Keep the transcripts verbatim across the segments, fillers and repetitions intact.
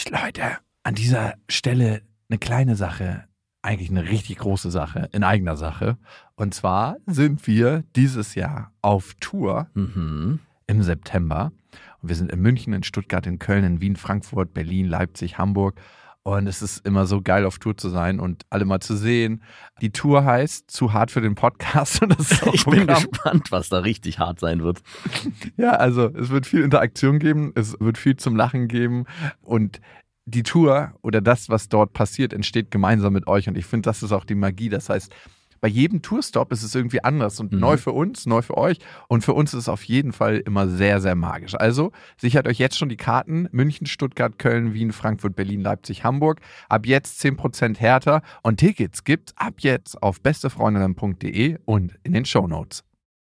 Leute, an dieser Stelle eine kleine Sache, eigentlich eine richtig große Sache, in eigener Sache. Und zwar sind wir dieses Jahr auf Tour Mhm. im September. Und wir sind in München, in Stuttgart, in Köln, in Wien, Frankfurt, Berlin, Leipzig, Hamburg. Und es ist immer so geil, auf Tour zu sein und alle mal zu sehen. Die Tour heißt Zu hart für den Podcast. Und das ist auch Ich bin Programm. gespannt, was da richtig hart sein wird. Ja, also es wird viel Interaktion geben, es wird viel zum Lachen geben und die Tour oder das, was dort passiert, entsteht gemeinsam mit euch und ich finde, das ist auch die Magie. Das heißt, bei jedem Tourstop ist es irgendwie anders und Mhm. neu für uns, neu für euch und für uns ist es auf jeden Fall immer sehr, sehr magisch. Also sichert euch jetzt schon die Karten: München, Stuttgart, Köln, Wien, Frankfurt, Berlin, Leipzig, Hamburg. Ab jetzt zehn Prozent härter und Tickets gibt's ab jetzt auf bestefreundinnen punkt de und in den Shownotes.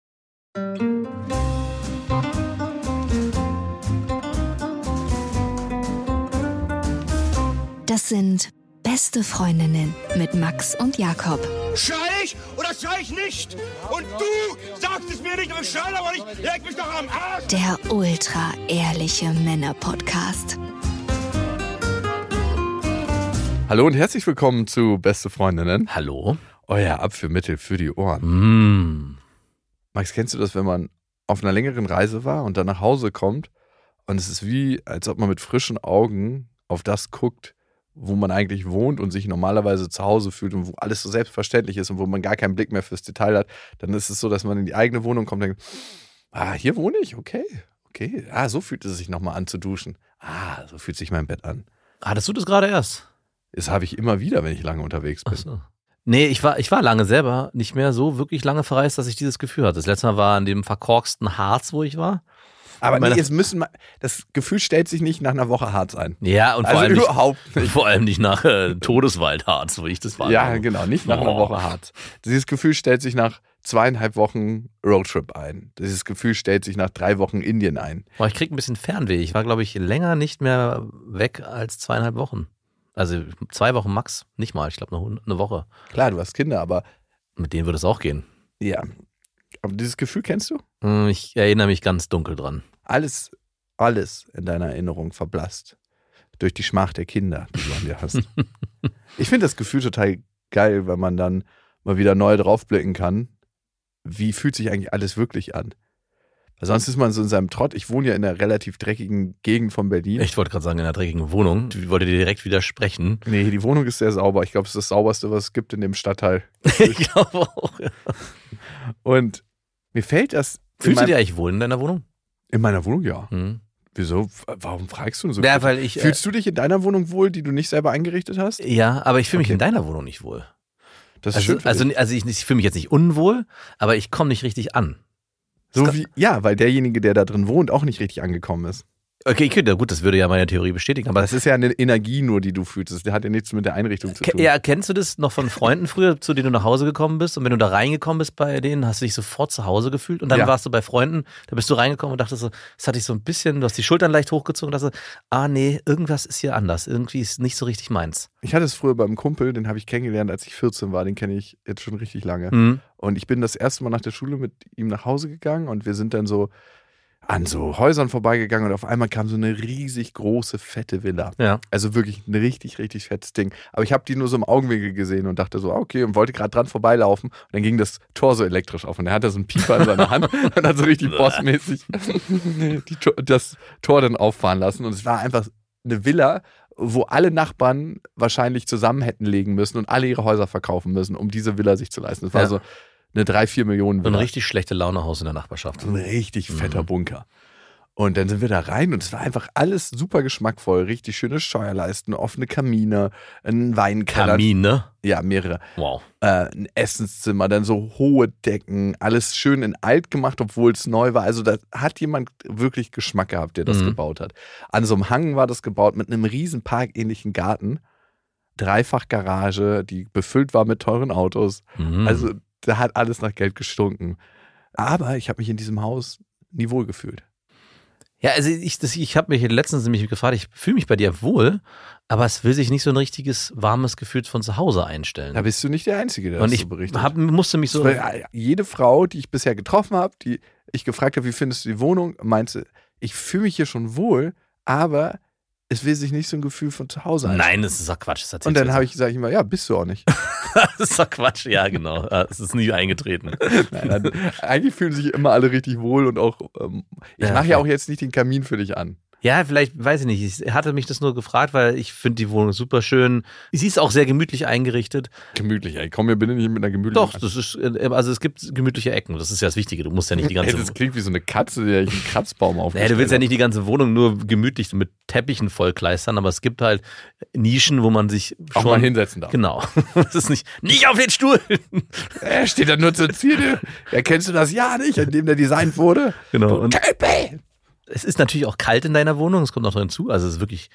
Das sind Beste Freundinnen mit Max und Jakob. Schrei ich oder schrei ich nicht? Und du sagst es mir nicht, aber ich schrei aber nicht. Leg mich doch am Arsch. Der ultra-ehrliche Männer-Podcast. Hallo und herzlich willkommen zu Beste Freundinnen. Hallo? Euer Abführmittel für die Ohren. Mm. Max, kennst du das, wenn man auf einer längeren Reise war und dann nach Hause kommt und es ist wie, als ob man mit frischen Augen auf das guckt, wo man eigentlich wohnt und sich normalerweise zu Hause fühlt und wo alles so selbstverständlich ist und wo man gar keinen Blick mehr fürs Detail hat, dann ist es so, dass man in die eigene Wohnung kommt und denkt, ah, hier wohne ich, okay, okay, ah, so fühlt es sich nochmal an zu duschen. Ah, so fühlt sich mein Bett an. Hattest du das gerade erst? Das habe ich immer wieder, wenn ich lange unterwegs bin. Ach so. Nee, ich war, ich war lange selber nicht mehr so wirklich lange verreist, dass ich dieses Gefühl hatte. Das letzte Mal war an dem verkorksten Harz, wo ich war. Aber Meine- nee, es müssen mal, das Gefühl stellt sich nicht nach einer Woche Harz ein. Ja, und vor, Also allem, nicht, überhaupt nicht. vor allem nicht nach äh, Todeswaldharz, wo ich das war. Ja, genau, nicht nach einer Oh. Woche Harz. Dieses Gefühl stellt sich nach zweieinhalb Wochen Roadtrip ein. Dieses Gefühl stellt sich nach drei Wochen Indien ein. Boah, ich krieg ein bisschen Fernweh. Ich war, glaube ich, länger nicht mehr weg als zweieinhalb Wochen. Also zwei Wochen max, nicht mal. Ich glaube, eine, eine Woche. Klar, du hast Kinder, aber Mit denen würde es auch gehen. ja. Aber dieses Gefühl kennst du? Hm, Ich erinnere mich ganz dunkel dran. Alles, alles in deiner Erinnerung verblasst. Durch die Schmach der Kinder, die du an dir hast. Ich finde das Gefühl total geil, wenn man dann mal wieder neu draufblicken kann. Wie fühlt sich eigentlich alles wirklich an? Weil sonst ist man so in seinem Trott. Ich wohne ja in einer relativ dreckigen Gegend von Berlin. Ich wollte gerade sagen, in einer dreckigen Wohnung. Ich wollte dir direkt widersprechen. Nee, die Wohnung ist sehr sauber. Ich glaube, es ist das sauberste, was es gibt in dem Stadtteil. Ich glaube auch. Ja. Und mir fällt das in, Fühlst du mein, dich eigentlich wohl in deiner Wohnung? in meiner Wohnung, ja. Hm. Wieso? Warum fragst du so? Ja, weil ich. Äh, Fühlst du dich in deiner Wohnung wohl, die du nicht selber eingerichtet hast? ja, aber ich fühle mich Okay. in deiner Wohnung nicht wohl. Das ist Also, schön für also, dich. also ich, ich fühle mich jetzt nicht unwohl, aber ich komme nicht richtig an. So wie, ja, weil derjenige, der da drin wohnt, auch nicht richtig angekommen ist. Okay, ich könnte, gut, das würde ja meine Theorie bestätigen, aber Das ist ja eine Energie nur, die du fühlst. Das hat ja nichts mit der Einrichtung zu Ke- tun. ja, kennst du das noch von Freunden früher, zu denen du nach Hause gekommen bist? Und wenn du da reingekommen bist bei denen, hast du dich sofort zu Hause gefühlt? Und dann Ja. warst du bei Freunden, da bist du reingekommen und dachtest so, das hat dich so ein bisschen, du hast die Schultern leicht hochgezogen und dachtest, ah nee, irgendwas ist hier anders. Irgendwie ist nicht so richtig meins. Ich hatte es früher beim Kumpel, den habe ich kennengelernt, als ich vierzehn war. Den kenne ich jetzt schon richtig lange. Hm. Und ich bin das erste Mal nach der Schule mit ihm nach Hause gegangen und wir sind dann so an so Häusern vorbeigegangen und auf einmal kam so eine riesig große, fette Villa. Ja. Also wirklich ein richtig, richtig fettes Ding. Aber ich habe die nur so im Augenwinkel gesehen und dachte so, ah, okay, und wollte gerade dran vorbeilaufen. Und dann ging das Tor so elektrisch auf und er hatte so einen Pieper in seiner Hand und hat so richtig bossmäßig die, Tor- das Tor dann auffahren lassen. Und es war einfach eine Villa, wo alle Nachbarn wahrscheinlich zusammen hätten legen müssen und alle ihre Häuser verkaufen müssen, um diese Villa sich zu leisten. Das war Ja. so eine drei, vier Millionen So ein Villa. richtig schlechte Launehaus in der Nachbarschaft. So ein richtig fetter Mhm. Bunker. Und dann sind wir da rein und es war einfach alles super geschmackvoll. Richtig schöne Scheuerleisten, offene Kamine, ein Weinkeller. Kamine. Ja, mehrere. Wow. Äh, ein Essenszimmer, dann so hohe Decken. Alles schön in alt gemacht, obwohl es neu war. Also da hat jemand wirklich Geschmack gehabt, der das Mhm. gebaut hat. An so einem Hang war das gebaut mit einem riesen parkähnlichen Garten. Dreifachgarage, die befüllt war mit teuren Autos. Mhm. Also da hat alles nach Geld gestunken. Aber ich habe mich in diesem Haus nie wohl gefühlt. Ja, also ich, das- ich habe mich letztens nämlich gefragt, ich fühle mich bei dir wohl, aber es will sich nicht so ein richtiges warmes Gefühl von zu Hause einstellen. Da bist du nicht der Einzige, der Und das ich so berichtet. hab, musste mich so. Weil jede Frau, die ich bisher getroffen habe, die ich gefragt habe, wie findest du die Wohnung, meinte, ich fühle mich hier schon wohl, aber es will sich nicht so ein Gefühl von zu Hause einstellen. Nein, das ist doch Quatsch. Das Und dann habe ich gesagt, immer, ja, bist du auch nicht. Das ist doch Quatsch, ja, genau. Es ist nie eingetreten. Nein, dann, eigentlich fühlen sich immer alle richtig wohl und auch, ähm, ich Ja, mache ja okay. auch jetzt nicht den Kamin für dich an. Ja, vielleicht, weiß ich nicht. Ich hatte mich das nur gefragt, weil ich finde die Wohnung super schön. Sie ist auch sehr gemütlich eingerichtet. Gemütlich, ey, komm mir bitte nicht mit einer gemütlichen Doch, das ist, also es gibt gemütliche Ecken. Das ist ja das Wichtige. Du musst ja nicht die ganze Ey, das klingt wie so eine Katze, die einen Kratzbaum Naja, aufgestellt du willst ja hat. nicht die ganze Wohnung nur gemütlich mit Teppichen vollkleistern, aber es gibt halt Nischen, wo man sich auch schon mal hinsetzen darf. Genau. Das ist nicht, nicht auf den Stuhl. Er steht da nur zur Ziele. Erkennst du das Jahr nicht, in dem der designt wurde? Genau. Und Type! es ist natürlich auch kalt in deiner Wohnung, es kommt noch hinzu. Also es ist wirklich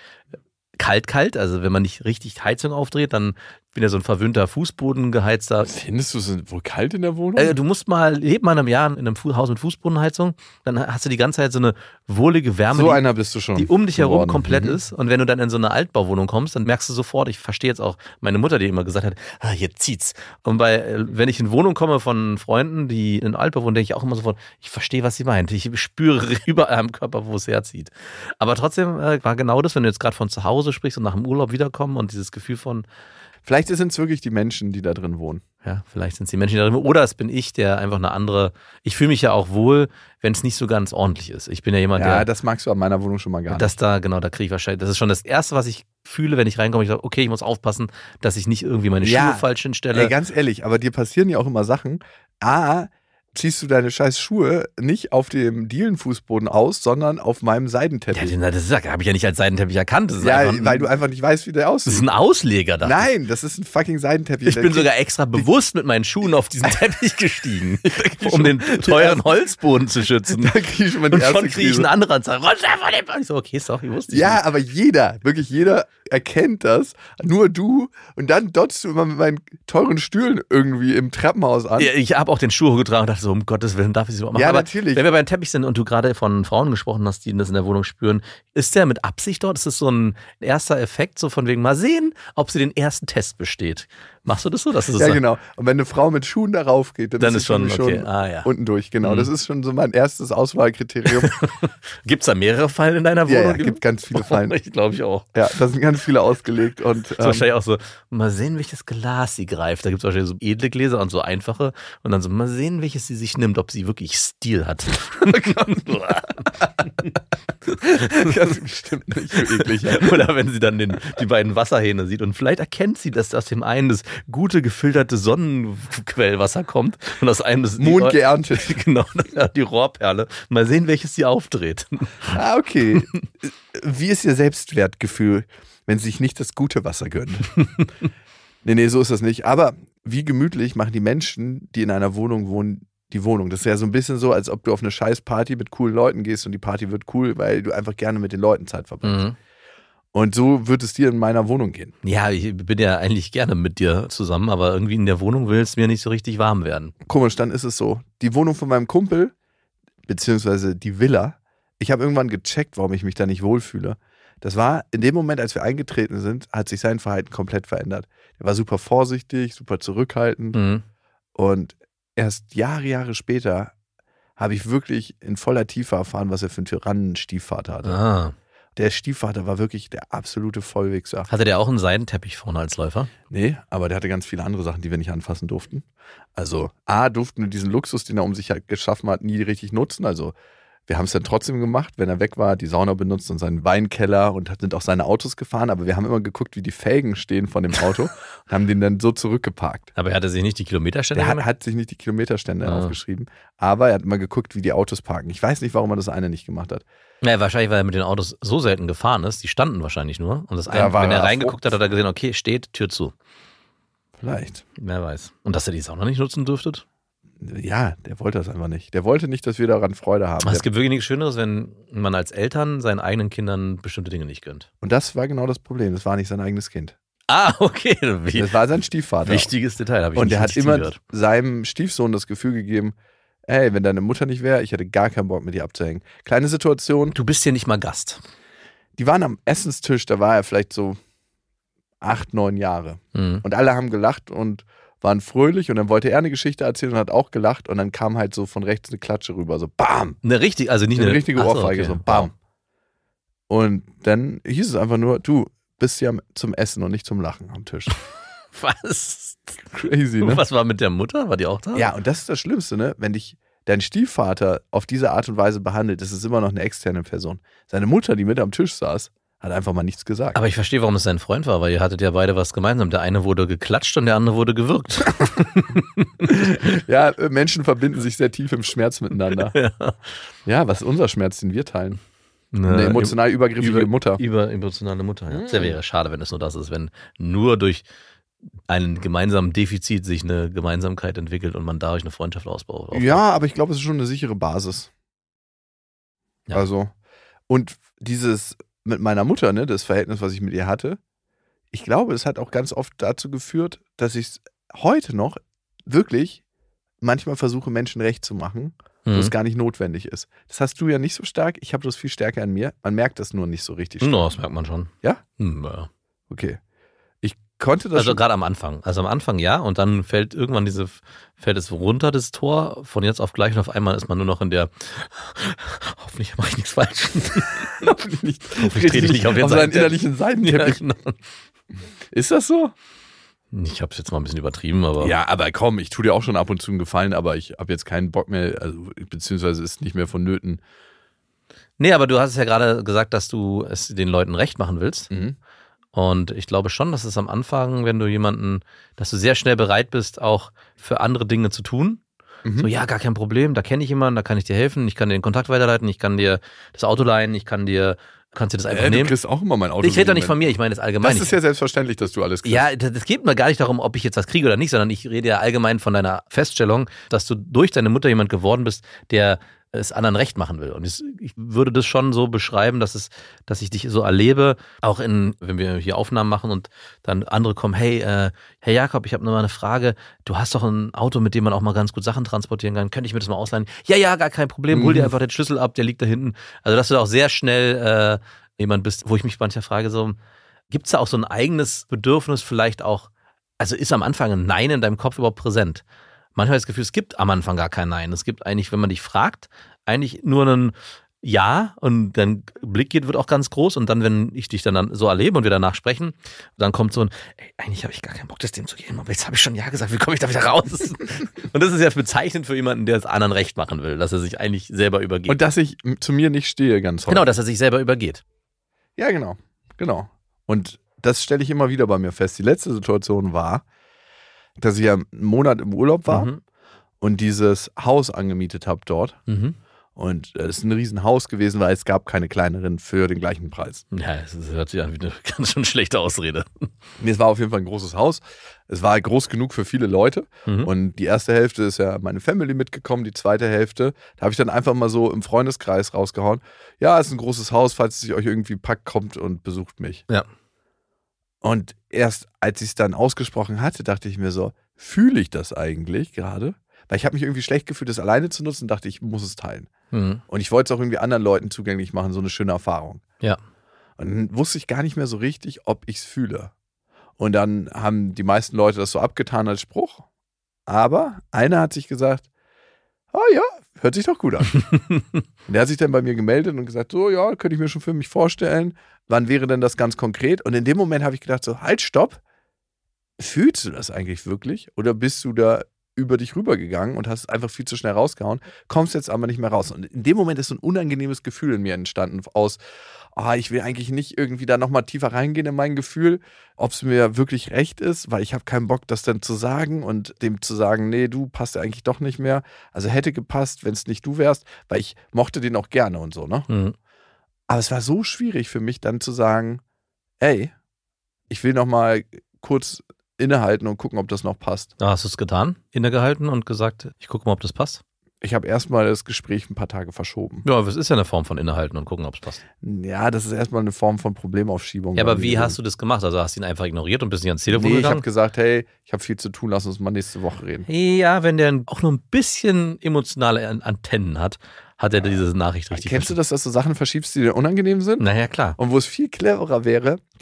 kalt, kalt. Also wenn man nicht richtig Heizung aufdreht, dann bin ja so ein verwöhnter Fußboden geheizter. Findest du es wohl kalt in der Wohnung? Äh, du musst mal, leb mal in einem Jahr in einem Fu- Haus mit Fußbodenheizung, dann hast du die ganze Zeit so eine wohlige Wärme, so die, einer bist du schon. die um dich herum geworden. komplett Mhm. ist. Und wenn du dann in so eine Altbauwohnung kommst, dann merkst du sofort, ich verstehe jetzt auch meine Mutter, die immer gesagt hat, ah, hier zieht's. Und bei, äh, wenn ich in Wohnung komme von Freunden, die in Altbau wohnen, denke ich auch immer sofort, ich verstehe, was sie meint. Ich spüre überall am Körper, wo es herzieht. Aber trotzdem äh, war genau das, wenn du jetzt gerade von zu Hause sprichst und nach dem Urlaub wiederkommen und dieses Gefühl von, Vielleicht sind es wirklich die Menschen, die da drin wohnen. ja, vielleicht sind es die Menschen die da drin. Oder es bin ich, der einfach eine andere. Ich fühle mich ja auch wohl, wenn es nicht so ganz ordentlich ist. Ich bin ja jemand, Ja, der. das magst du an meiner Wohnung schon mal gar nicht. Das da, genau, da kriege ich wahrscheinlich. Das ist schon das Erste, was ich fühle, wenn ich reinkomme. Ich sage, okay, ich muss aufpassen, dass ich nicht irgendwie meine Ja. Schuhe falsch hinstelle. Ey, ganz ehrlich, aber dir passieren ja auch immer Sachen. A, ziehst du deine scheiß Schuhe nicht auf dem Dielenfußboden aus, sondern auf meinem ja, Seidenteppich. den, das ist- habe ich ja nicht als Seidenteppich erkannt. Das ist, Ja, einfach ein, weil du einfach nicht weißt, wie der das ist aussieht. ein Ausleger da. Nein, das ist ein fucking Seidenteppich. Ich Der bin kriegt- sogar extra bewusst mit meinen Schuhen auf diesen Teppich gestiegen, um schon- den teuren Holzboden zu schützen. Da krieg ich schon mal die Und schon erste kriege ich Krise. einen anderen und sage, runter von dem Boden. Ich so, okay, ist doch, ich wusste ich Ja, aber jeder, wirklich jeder erkennt das. Nur du. Und dann dotzt du immer mit meinen teuren Stühlen irgendwie im Treppenhaus an. Ja, ich habe auch den Schuh getragen und dachte so, um Gottes Willen, darf ich das überhaupt machen? Ja, Aber natürlich. wenn wir beim Teppich sind und du gerade von Frauen gesprochen hast, die das in der Wohnung spüren, ist der mit Absicht dort? Ist das so ein erster Effekt, so von wegen mal sehen, ob sie den ersten Test besteht? Machst du das so? Dass du das Ja, sagst? genau. Und wenn eine Frau mit Schuhen darauf geht, dann, Dann ist ist schon, es für mich okay, ah ja. unten durch. Genau, Mhm. das ist schon so mein erstes Auswahlkriterium. Gibt es da mehrere Fallen in deiner Ja, Wohnung? ja, gibt ganz viele Fallen. Ich glaube ich auch. Ja, da sind ganz viele ausgelegt. Und Das ist ähm, wahrscheinlich auch so, mal sehen, welches Glas sie greift. Da gibt es wahrscheinlich so edle Gläser und so einfache. Und dann so, mal sehen, welches sie sich nimmt, ob sie wirklich Stil hat. das ist bestimmt nicht so eklig. Ja. Oder wenn sie dann den, die beiden Wasserhähne sieht und vielleicht erkennt sie, dass aus dem einen das gute gefilterte Sonnenquellwasser kommt und aus einem das Mond geerntet. Genau, die Rohrperle. Mal sehen, welches sie aufdreht. Ah, okay. Wie ist Ihr Selbstwertgefühl, wenn Sie sich nicht das gute Wasser gönnen? Nee, nee, so ist das nicht. Aber wie gemütlich machen die Menschen, die in einer Wohnung wohnen, die Wohnung? Das ist ja so ein bisschen so, als ob du auf eine scheiß Party mit coolen Leuten gehst und die Party wird cool, weil du einfach gerne mit den Leuten Zeit verbringst. Mhm. Und so wird es dir in meiner Wohnung gehen. Ja, ich bin ja eigentlich gerne mit dir zusammen, aber irgendwie in der Wohnung will es mir nicht so richtig warm werden. Komisch, dann ist es so. Die Wohnung von meinem Kumpel, beziehungsweise die Villa, ich habe irgendwann gecheckt, warum ich mich da nicht wohlfühle. Das war in dem Moment, als wir eingetreten sind, hat sich sein Verhalten komplett verändert. Er war super vorsichtig, super zurückhaltend. Mhm. Und erst Jahre, Jahre später habe ich wirklich in voller Tiefe erfahren, was er für einen Tyrannen-Stiefvater hatte. Ah. Der Stiefvater war wirklich der absolute Vollwichser. Hatte der auch einen Seidenteppich vorne als Läufer? Nee, aber der hatte ganz viele andere Sachen, die wir nicht anfassen durften. Also A, durften wir diesen Luxus, den er um sich halt geschaffen hat, nie richtig nutzen. Also wir haben es dann trotzdem gemacht, wenn er weg war, die Sauna benutzt und seinen Weinkeller und sind auch seine Autos gefahren. Aber wir haben immer geguckt, wie die Felgen stehen von dem Auto und haben den dann so zurückgeparkt. Aber er hatte sich nicht die Kilometerstände Der hat, gemacht? hat sich nicht die Kilometerstände Ah. aufgeschrieben, aber er hat mal geguckt, wie die Autos parken. Ich weiß nicht, warum er das eine nicht gemacht hat. Ja, wahrscheinlich, weil er mit den Autos so selten gefahren ist. Die standen wahrscheinlich nur. Und das Da eine, war wenn er er reingeguckt hat, hat er gesehen, okay, steht, Tür zu. Vielleicht. Wer weiß. Und dass ihr die Sauna nicht nutzen dürftet? Ja, der wollte das einfach nicht. Der wollte nicht, dass wir daran Freude haben. Es Der, gibt wirklich nichts Schöneres, wenn man als Eltern seinen eigenen Kindern bestimmte Dinge nicht gönnt. und das war genau das Problem. Das war nicht sein eigenes Kind. Ah, okay. Wie, Das war sein Stiefvater. wichtiges Detail, habe ich Und nicht der hat richtig immer gehört. seinem Stiefsohn das Gefühl gegeben, ey, wenn deine Mutter nicht wäre, ich hätte gar keinen Bock mit dir abzuhängen. Kleine Situation, Du bist hier nicht mal Gast. die waren am Essenstisch, da war er vielleicht so acht, neun Jahre. Mhm. Und alle haben gelacht und waren fröhlich und dann wollte er eine Geschichte erzählen und hat auch gelacht und dann kam halt so von rechts eine Klatsche rüber, so BAM! Eine richtige, also nicht Eine eine richtige Ach so, Ohrfeige, okay. so BAM! Und dann hieß es einfach nur, du bist ja zum Essen und nicht zum Lachen am Tisch. Was? Crazy, ne? Was war mit der Mutter? War die auch da? Ja, und das ist das Schlimmste, ne? Wenn dich dein Stiefvater auf diese Art und Weise behandelt, ist es immer noch eine externe Person. Seine Mutter, die mit am Tisch saß, hat einfach mal nichts gesagt. Aber ich verstehe, warum es sein Freund war, weil ihr hattet ja beide was gemeinsam. Der eine wurde geklatscht und der andere wurde gewürgt. Ja, Menschen verbinden sich sehr tief im Schmerz miteinander. Ja. Ja, was ist unser Schmerz, den wir teilen? Eine, Eine emotional übergriffige über, Mutter. Über emotionale Mutter, ja. Mhm. Sehr wäre schade, wenn es nur das ist, wenn nur durch einen gemeinsamen Defizit sich eine Gemeinsamkeit entwickelt und man dadurch eine Freundschaft ausbaut. Ja, aber ich glaube, es ist schon eine sichere Basis. Ja. Also, und dieses mit meiner Mutter, ne, das Verhältnis, was ich mit ihr hatte, ich glaube, es hat auch ganz oft dazu geführt, dass ich es heute noch wirklich manchmal versuche, Menschen recht zu machen, wo Mhm. es gar nicht notwendig ist. Das hast du ja nicht so stark, ich habe das viel stärker in mir. Man merkt das nur nicht so richtig stark. No, das merkt man schon. Ja? Hm, ja. Okay. Ich konnte das Also schon. gerade am Anfang. Also am Anfang ja und dann fällt irgendwann diese, fällt es runter, das Tor, von jetzt auf gleich und auf einmal ist man nur noch in der hoffentlich mache ich nichts falsch. Hoffentlich nicht, Hoffentlich trete ich nicht auf den auf seinen Seitenteppich. innerlichen Seitenteppich. genau. Ist das so? Ich habe es jetzt mal ein bisschen übertrieben, aber Ja, aber komm, ich tue dir auch schon ab und zu einen Gefallen, aber ich habe jetzt keinen Bock mehr, also beziehungsweise ist nicht mehr vonnöten. nee, aber du hast es ja gerade gesagt, dass du es den Leuten recht machen willst. Mhm. Und ich glaube schon, dass es am Anfang, wenn du jemanden, dass du sehr schnell bereit bist, auch für andere Dinge zu tun. Mhm. So, ja, gar kein Problem, da kenne ich jemanden, da kann ich dir helfen, ich kann dir den Kontakt weiterleiten, ich kann dir das Auto leihen, ich kann dir, kannst dir das einfach Äh, du nehmen. kriegst auch immer mein Auto. Ich rede doch nicht geliehen. von mir, ich meine das allgemein. Das ist ja selbstverständlich, dass du alles kriegst. Ja, das das geht mir gar nicht darum, ob ich jetzt was kriege oder nicht, sondern ich rede ja allgemein von deiner Feststellung, dass du durch deine Mutter jemand geworden bist, der es anderen recht machen will. Und es- ich würde das schon so beschreiben, dass es, dass ich dich so erlebe, auch in, wenn wir hier Aufnahmen machen und dann andere kommen, hey, äh, Herr Jakob, ich habe nur mal eine Frage. Du hast doch ein Auto, mit dem man auch mal ganz gut Sachen transportieren kann. Könnte ich mir das mal ausleihen? Ja, ja, gar kein Problem. Hol dir Mhm. einfach den Schlüssel ab, der liegt da hinten. Also, dass du da auch sehr schnell äh, jemand bist, wo ich mich manchmal frage, so, gibt es da auch so ein eigenes Bedürfnis vielleicht auch, also ist am Anfang ein Nein in deinem Kopf überhaupt präsent? Manchmal habe ich das Gefühl, es gibt am Anfang gar kein Nein. Es gibt eigentlich, wenn man dich fragt, eigentlich nur ein Ja und dein Blick geht, wird auch ganz groß und dann, wenn ich dich dann so erlebe und wir danach sprechen, dann kommt so ein, ey, eigentlich habe ich gar keinen Bock, das dem zu geben, aber jetzt habe ich schon Ja gesagt, wie komme ich da wieder raus? Und das ist ja bezeichnend für jemanden, der es anderen recht machen will, dass er sich eigentlich selber übergeht. Und dass ich m- zu mir nicht stehe, ganz häufig. genau, dass er sich selber übergeht. Ja, genau. Genau. Und das stelle ich immer wieder bei mir fest. Die letzte Situation war, dass ich ja einen Monat im Urlaub war Mhm. und dieses Haus angemietet habe dort. Mhm. Und es ist ein Riesenhaus gewesen, weil es gab keine kleineren für den gleichen Preis. Ja, es ist- hört sich an wie eine ganz schön schlechte Ausrede. Nee, es war auf jeden Fall ein großes Haus. Es war groß genug für viele Leute. Mhm. Und die erste Hälfte ist ja meine Family mitgekommen, die zweite Hälfte, da habe ich dann einfach mal so im Freundeskreis rausgehauen. Ja, es ist ein großes Haus, falls es sich euch irgendwie packt, kommt und besucht mich. Ja. Und erst als ich es dann ausgesprochen hatte, dachte ich mir so, fühle ich das eigentlich gerade? Weil ich habe mich irgendwie schlecht gefühlt, das alleine zu nutzen, dachte ich, muss es teilen. Mhm. Und ich wollte es auch irgendwie anderen Leuten zugänglich machen, so eine schöne Erfahrung. Ja. Und dann wusste ich gar nicht mehr so richtig, ob ich es fühle. Und dann haben die meisten Leute das so abgetan als Spruch. Aber einer hat sich gesagt, oh ja, hört sich doch gut an. Und der hat sich dann bei mir gemeldet und gesagt, so ja, könnte ich mir schon für mich vorstellen. Wann wäre denn das ganz konkret? Und in dem Moment habe ich gedacht, so halt, stopp. Fühlst du das eigentlich wirklich? Oder bist du da über dich rübergegangen und hast es einfach viel zu schnell rausgehauen, kommst jetzt aber nicht mehr raus. Und in dem Moment ist so ein unangenehmes Gefühl in mir entstanden aus, ah, ich will eigentlich nicht irgendwie da nochmal tiefer reingehen in mein Gefühl, ob es mir wirklich recht ist, weil ich habe keinen Bock, das dann zu sagen und dem zu sagen, nee, du passt ja eigentlich doch nicht mehr. Also hätte gepasst, wenn es nicht du wärst, weil ich mochte den auch gerne und so, ne? Mhm. Aber es war so schwierig für mich dann zu sagen, ey, ich will nochmal kurz innehalten und gucken, ob das noch passt. Da hast du es getan, innegehalten und gesagt, ich gucke mal, ob das passt. Ich habe erstmal das Gespräch ein paar Tage verschoben. Ja, aber es ist ja eine Form von innehalten und gucken, ob es passt. Ja, das ist erstmal eine Form von Problemaufschiebung. Ja, aber wie hast du das gemacht? Also hast du ihn einfach ignoriert und bist nicht ans Telefon Nee, ich habe gegangen? gesagt, hey, ich habe viel zu tun, lass uns mal nächste Woche reden. Ja, wenn der auch nur ein bisschen emotionale An- Antennen hat, hat er diese Nachricht richtig Kennst du das, dass du Sachen verschiebst, die dir unangenehm sind? Naja, klar. Und wo es viel cleverer wäre, die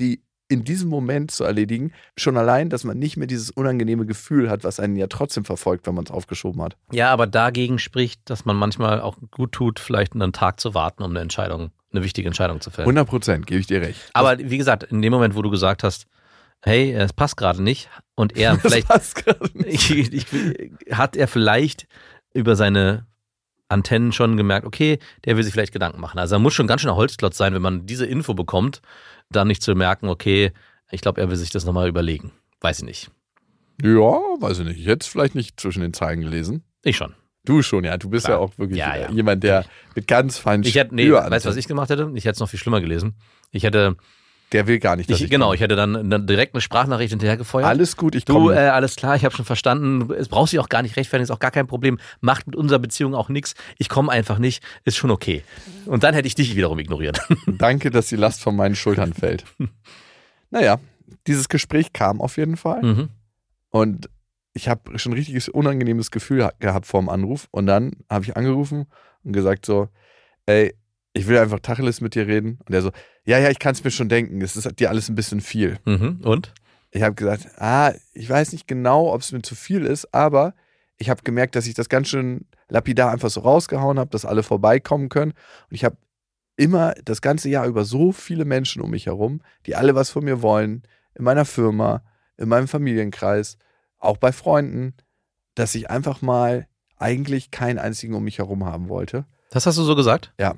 in diesem Moment zu erledigen. Schon allein, dass man nicht mehr dieses unangenehme Gefühl hat, was einen ja trotzdem verfolgt, wenn man es aufgeschoben hat. Ja, aber dagegen spricht, dass man manchmal auch gut tut, vielleicht einen Tag zu warten, um eine Entscheidung, eine wichtige Entscheidung zu fällen. hundert Prozent, gebe ich dir recht. Aber wie gesagt, in dem Moment, wo du gesagt hast, hey, es passt gerade nicht und er vielleicht passt gerade nicht. ich, ich, hat er vielleicht über seine Antennen schon gemerkt, okay, der will sich vielleicht Gedanken machen. Also er muss schon ganz schön ein Holzklotz sein, wenn man diese Info bekommt, dann nicht zu merken, okay, ich glaube, er will sich das nochmal überlegen. Weiß ich nicht. Ja, weiß ich nicht. Ich hätte es vielleicht nicht zwischen den Zeilen gelesen. Ich schon. Du schon, ja. Du bist Klar. ja auch wirklich Ja, ja. jemand, der mit ganz feinen Ich hätte, nee, Spürantennen- weißt du, was ich gemacht hätte? Ich hätte es noch viel schlimmer gelesen. Ich hätte, Der will gar nicht, dass ich, ich genau, komme. ich hätte dann, dann direkt eine Sprachnachricht hinterher gefeuert. Alles gut, ich Du, komme. äh, alles klar, ich habe schon verstanden. Es brauchst dich auch gar nicht rechtfertigen, ist auch gar kein Problem. Macht mit unserer Beziehung auch nichts. Ich komme einfach nicht, ist schon okay. Und dann hätte ich dich wiederum ignoriert. Danke, dass die Last von meinen Schultern fällt. Naja, dieses Gespräch kam auf jeden Fall. Mhm. Und ich habe schon ein richtiges unangenehmes Gefühl ha- gehabt vor dem Anruf. Und dann habe ich angerufen und gesagt so, ey, ich will einfach Tacheles mit dir reden. Und er so, ja, ja, ich kann es mir schon denken. Es ist dir alles ein bisschen viel. Mhm. Und? Ich habe gesagt, ah, ich weiß nicht genau, ob es mir zu viel ist, aber ich habe gemerkt, dass ich das ganz schön lapidar einfach so rausgehauen habe, dass alle vorbeikommen können. Und ich habe immer das ganze Jahr über so viele Menschen um mich herum, die alle was von mir wollen, in meiner Firma, in meinem Familienkreis, auch bei Freunden, dass ich einfach mal eigentlich keinen einzigen um mich herum haben wollte. Das hast du so gesagt? Ja.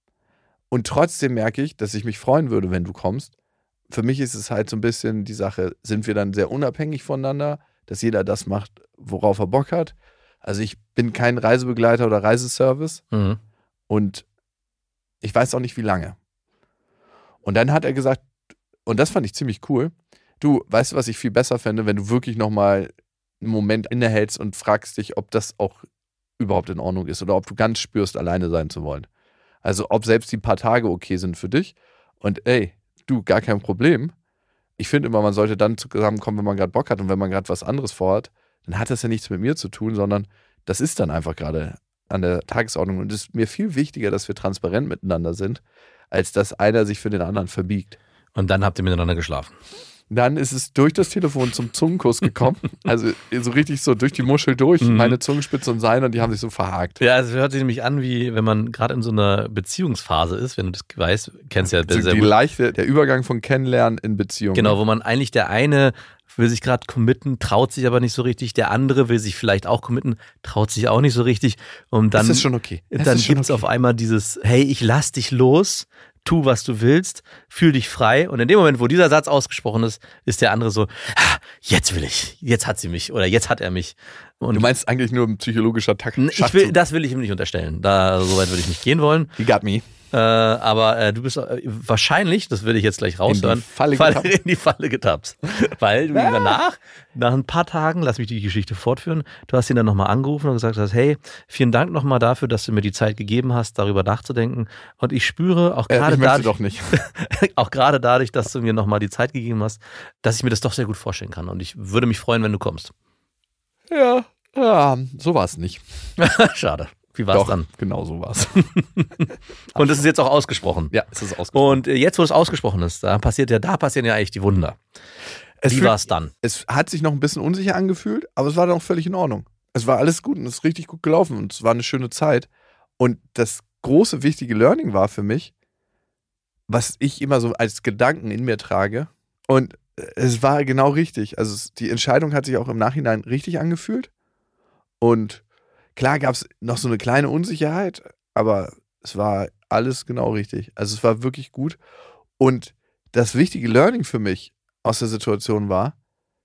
Und trotzdem merke ich, dass ich mich freuen würde, wenn du kommst. Für mich ist es halt so ein bisschen die Sache, sind wir dann sehr unabhängig voneinander, dass jeder das macht, worauf er Bock hat. Also ich bin kein Reisebegleiter oder Reiseservice Mhm. und ich weiß auch nicht, wie lange. Und dann hat er gesagt, und das fand ich ziemlich cool, du, weißt du, was ich viel besser fände, wenn du wirklich nochmal einen Moment innehältst und fragst dich, ob das auch überhaupt in Ordnung ist oder ob du ganz spürst, alleine sein zu wollen. Also ob selbst die paar Tage okay sind für dich. Und ey, du, gar kein Problem. Ich finde immer, man sollte dann zusammenkommen, wenn man gerade Bock hat und wenn man gerade was anderes vorhat, dann hat das ja nichts mit mir zu tun, sondern das ist dann einfach gerade an der Tagesordnung. Und es ist mir viel wichtiger, dass wir transparent miteinander sind, als dass einer sich für den anderen verbiegt. Und dann habt ihr miteinander geschlafen. Dann ist es durch das Telefon zum Zungenkuss gekommen. Also so richtig so durch die Muschel durch, Mhm. meine Zungenspitze und seine, und die haben sich so verhakt. Ja, es hört sich nämlich an, wie wenn man gerade in so einer Beziehungsphase ist, wenn du das weißt, kennst ja So sehr die gut. leichte, der Übergang von Kennenlernen in Beziehung. Genau, wo man eigentlich der eine will sich gerade committen, traut sich aber nicht so richtig, der andere will sich vielleicht auch committen, traut sich auch nicht so richtig. Und dann, Das ist schon okay. Das dann ist schon gibt es okay. auf einmal dieses, hey, ich lass dich los, tu, was du willst, fühl dich frei. Und in dem Moment, wo dieser Satz ausgesprochen ist, ist der andere so, ah, jetzt will ich, jetzt hat sie mich oder jetzt hat er mich. Und Du meinst eigentlich nur ein psychologischer Takt. ich will, das will ich ihm nicht unterstellen. Da, so weit würde ich nicht gehen wollen. He got me. Äh, aber äh, du bist äh, wahrscheinlich, das will ich jetzt gleich raushören, In die Falle Falle, getappt. in die Falle getappt. Weil du ihn danach, nach ein paar Tagen, lass mich die Geschichte fortführen, du hast ihn dann nochmal angerufen und gesagt hast, hey, vielen Dank nochmal dafür, dass du mir die Zeit gegeben hast, darüber nachzudenken. Und ich spüre auch Äh, gerade ich möchte dadurch, doch nicht. auch gerade dadurch, dass du mir nochmal die Zeit gegeben hast, dass ich mir das doch sehr gut vorstellen kann. Und ich würde mich freuen, wenn du kommst. Ja, ja, so war es nicht. Schade. Wie war es Doch, dann? genau so war es. Und das ist jetzt auch ausgesprochen. Ja, es ist ausgesprochen. Und äh, jetzt, wo es ausgesprochen ist, da passiert ja, da passieren ja eigentlich die Wunder. Es Wie fühlt- war es dann? Es hat sich noch ein bisschen unsicher angefühlt, aber es war dann auch völlig in Ordnung. Es war alles gut und es ist richtig gut gelaufen und es war eine schöne Zeit. Und das große, wichtige Learning war für mich, was ich immer so als Gedanken in mir trage. Und es war genau richtig. Also es, die Entscheidung hat sich auch im Nachhinein richtig angefühlt. Und klar gab es noch so eine kleine Unsicherheit, aber es war alles genau richtig. Also es war wirklich gut. Und das wichtige Learning für mich aus der Situation war,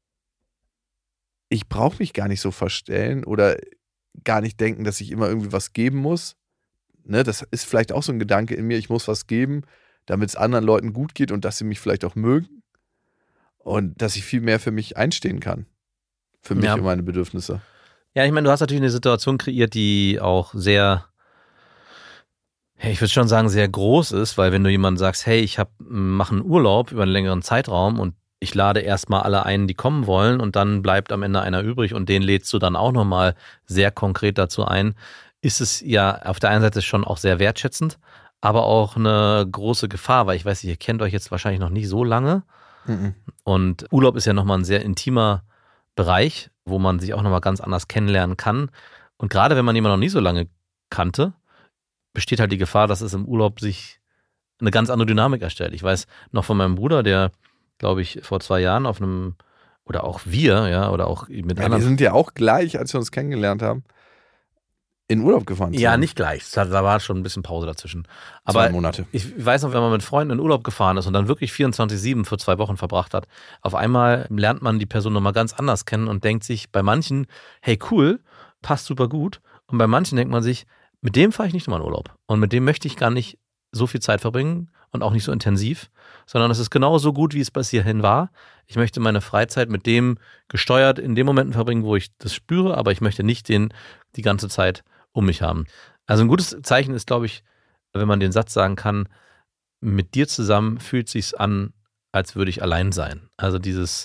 ich brauche mich gar nicht so verstellen oder gar nicht denken, dass ich immer irgendwie was geben muss. Ne, das ist vielleicht auch so ein Gedanke in mir, ich muss was geben, damit es anderen Leuten gut geht und dass sie mich vielleicht auch mögen. Und dass ich viel mehr für mich einstehen kann. Für mich Ja. und meine Bedürfnisse. Ja, ich meine, du hast natürlich eine Situation kreiert, die auch sehr, hey, ich würde schon sagen, sehr groß ist, weil wenn du jemandem sagst, hey, ich hab, mache einen Urlaub über einen längeren Zeitraum und ich lade erstmal alle ein, die kommen wollen und dann bleibt am Ende einer übrig und den lädst du dann auch nochmal sehr konkret dazu ein, ist es ja auf der einen Seite schon auch sehr wertschätzend, aber auch eine große Gefahr, weil ich weiß, ihr kennt euch jetzt wahrscheinlich noch nicht so lange. Mhm. Und Urlaub ist ja nochmal ein sehr intimer Bereich, wo man sich auch nochmal ganz anders kennenlernen kann. Und gerade wenn man jemanden noch nie so lange kannte, besteht halt die Gefahr, dass es im Urlaub sich eine ganz andere Dynamik erstellt. Ich weiß noch von meinem Bruder, der, glaube ich, vor zwei Jahren auf einem, oder auch wir, ja, oder auch mit Ja, anderen. wir sind ja auch gleich, als wir uns kennengelernt haben, in Urlaub gefahren. Ja, zusammen. nicht gleich. Da da war schon ein bisschen Pause dazwischen. Zwei Aber Monate. ich weiß noch, wenn man mit Freunden in Urlaub gefahren ist und dann wirklich vierundzwanzig sieben für zwei Wochen verbracht hat, auf einmal lernt man die Person nochmal ganz anders kennen und denkt sich bei manchen, hey cool, passt super gut. Und bei manchen denkt man sich, mit dem fahre ich nicht nochmal in Urlaub. Und mit dem möchte ich gar nicht so viel Zeit verbringen und auch nicht so intensiv, sondern es ist genauso gut, wie es bis hierhin war. Ich möchte meine Freizeit mit dem gesteuert in den Momenten verbringen, wo ich das spüre, aber ich möchte nicht den die ganze Zeit um mich haben. Also ein gutes Zeichen ist, glaube ich, wenn man den Satz sagen kann, mit dir zusammen fühlt sich's an, als würde ich allein sein. Also dieses,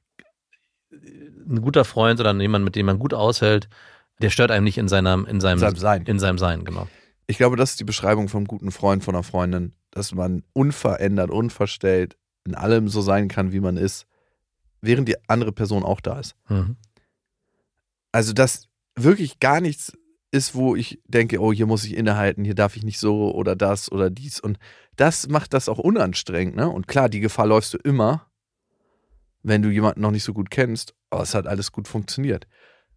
ein guter Freund oder jemand, mit dem man gut aushält, der stört einem nicht in seinem, in seinem, In seinem Sein. In seinem Sein, genau. Ich glaube, das ist die Beschreibung vom guten Freund, von einer Freundin, dass man unverändert, unverstellt in allem so sein kann, wie man ist, während die andere Person auch da ist. Mhm. Also, dass wirklich gar nichts ist, wo ich denke, oh, hier muss ich innehalten, hier darf ich nicht so oder das oder dies. Und das macht das auch unanstrengend, ne? Und klar, die Gefahr läufst du immer, wenn du jemanden noch nicht so gut kennst, aber es hat alles gut funktioniert.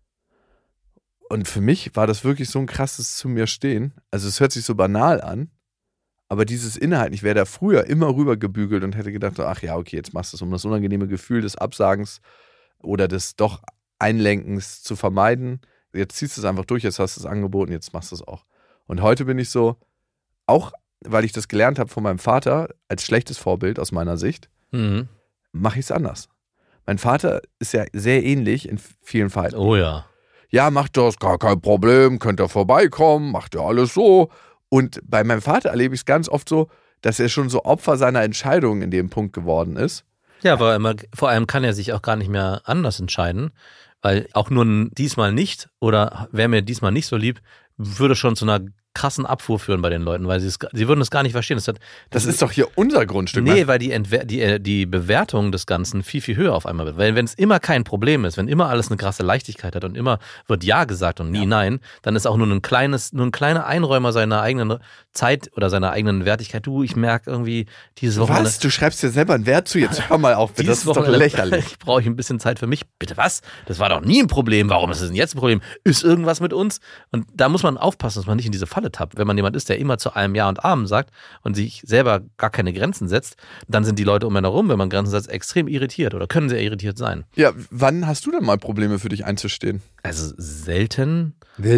Und für mich war das wirklich so ein krasses zu mir stehen. Also es hört sich so banal an, aber dieses Innehalten, ich wäre da früher immer rübergebügelt und hätte gedacht, ach ja, okay, jetzt machst du es, um das unangenehme Gefühl des Absagens oder des doch Einlenkens zu vermeiden. Jetzt ziehst du es einfach durch, jetzt hast du es angeboten, jetzt machst du es auch. Und heute bin ich so, auch weil ich das gelernt habe von meinem Vater, als schlechtes Vorbild aus meiner Sicht, Mhm. mache ich es anders. Mein Vater ist ja sehr ähnlich in vielen Verhalten. Oh ja. Ja, macht das, gar kein Problem, könnt ihr vorbeikommen, macht ja alles so. Und bei meinem Vater erlebe ich es ganz oft so, dass er schon so Opfer seiner Entscheidungen in dem Punkt geworden ist. Ja, aber immer, vor allem kann er sich auch gar nicht mehr anders entscheiden, weil auch nur ein diesmal nicht oder wer mir diesmal nicht so lieb, würde schon zu einer krassen Abfuhr führen bei den Leuten, weil sie es, sie würden es gar nicht verstehen. Das, hat, Das ist doch hier unser Grundstück. Nee, weil die, Entwer- die, äh, die Bewertung des Ganzen viel, viel höher auf einmal wird. Weil wenn es immer kein Problem ist, wenn immer alles eine krasse Leichtigkeit hat und immer wird Ja gesagt und nie Ja. Nein, dann ist auch nur ein kleines, nur ein kleiner Einräumer seiner eigenen Zeit oder seiner eigenen Wertigkeit. Du, ich merke irgendwie dieses Wochenende. Was? Du schreibst dir selber einen Wert zu? Jetzt hör mal auf, bitte. Das Dieses ist doch Wochenende lächerlich. brauche ich ein bisschen Zeit für mich. Bitte was? Das war doch nie ein Problem. Warum ist es denn jetzt ein Problem? Ist irgendwas mit uns? Und da muss man aufpassen, dass man nicht in diese Falle tappt. Wenn man jemand ist, der immer zu allem Ja und Amen sagt und sich selber gar keine Grenzen setzt, dann sind die Leute um einen herum, wenn man Grenzen setzt, extrem irritiert oder können sehr irritiert sein. Ja, wann hast du denn mal Probleme für dich einzustehen? Also selten.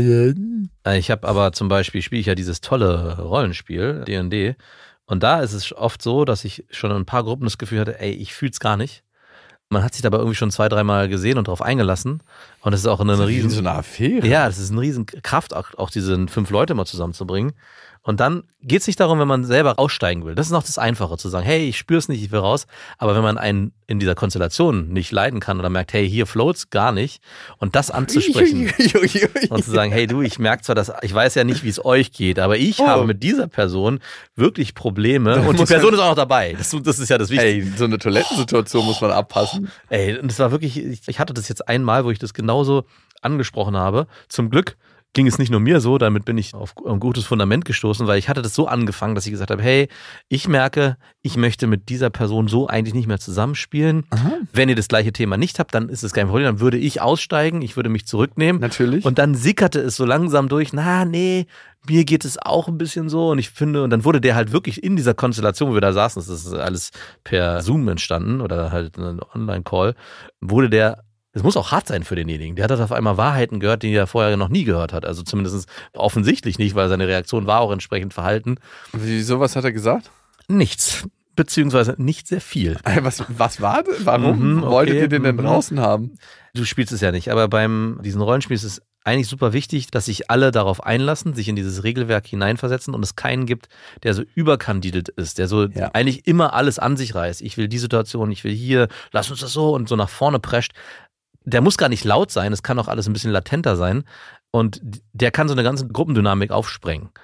Äh, Ich habe aber zum Beispiel, spiele ich ja dieses tolle Rollenspiel, D und D. Und da ist es oft so, dass ich schon in ein paar Gruppen das Gefühl hatte, ey, ich fühl's gar nicht. Man hat sich dabei irgendwie schon zwei, dreimal gesehen und darauf eingelassen. Und es ist auch eine Wie riesen... so eine Affäre. Ja, das ist eine riesen Kraft, auch, auch diese fünf Leute mal zusammenzubringen. Und dann geht es nicht darum, wenn man selber aussteigen will. Das ist noch das Einfache, zu sagen, hey, ich spür's nicht, ich will raus. Aber wenn man einen in dieser Konstellation nicht leiden kann oder merkt, hey, hier floats gar nicht, und das anzusprechen und zu sagen, hey du, ich merke zwar, dass ich weiß ja nicht, wie es euch geht, aber ich Oh. habe mit dieser Person wirklich Probleme Da und die muss Person man- ist auch noch dabei. Das, das ist ja das Wichtige. Ey, so eine Toilettensituation muss man abpassen. Ey, und das war wirklich, ich, ich hatte das jetzt einmal, wo ich das genauso angesprochen habe. Zum Glück ging es nicht nur mir so, damit bin ich auf ein gutes Fundament gestoßen, weil ich hatte das so angefangen, dass ich gesagt habe, hey, ich merke, ich möchte mit dieser Person so eigentlich nicht mehr zusammenspielen. Aha. Wenn ihr das gleiche Thema nicht habt, dann ist es kein Problem, dann würde ich aussteigen, ich würde mich zurücknehmen. Natürlich. Und dann sickerte es so langsam durch, na, nee, mir geht es auch ein bisschen so. Und ich finde, und dann wurde der halt wirklich in dieser Konstellation, wo wir da saßen, das ist alles per Zoom entstanden oder halt ein Online-Call, wurde der, es muss auch hart sein für denjenigen. Der hat auf einmal Wahrheiten gehört, die er vorher noch nie gehört hat. Also zumindest offensichtlich nicht, weil seine Reaktion war auch entsprechend verhalten. Wieso, was hat er gesagt? Nichts. Beziehungsweise nicht sehr viel. Ey, Was, was war das? Warum Mhm, okay, wolltet ihr den denn mhm. draußen haben? Du spielst es ja nicht, aber beim diesen Rollenspiel ist es eigentlich super wichtig, dass sich alle darauf einlassen, sich in dieses Regelwerk hineinversetzen und es keinen gibt, der so überkandidelt ist, der so Ja. eigentlich immer alles an sich reißt. Ich will die Situation, ich will hier, lass uns das so und so nach vorne prescht. Der muss gar nicht laut sein, es kann auch alles ein bisschen latenter sein und der kann so eine ganze Gruppendynamik aufsprengen.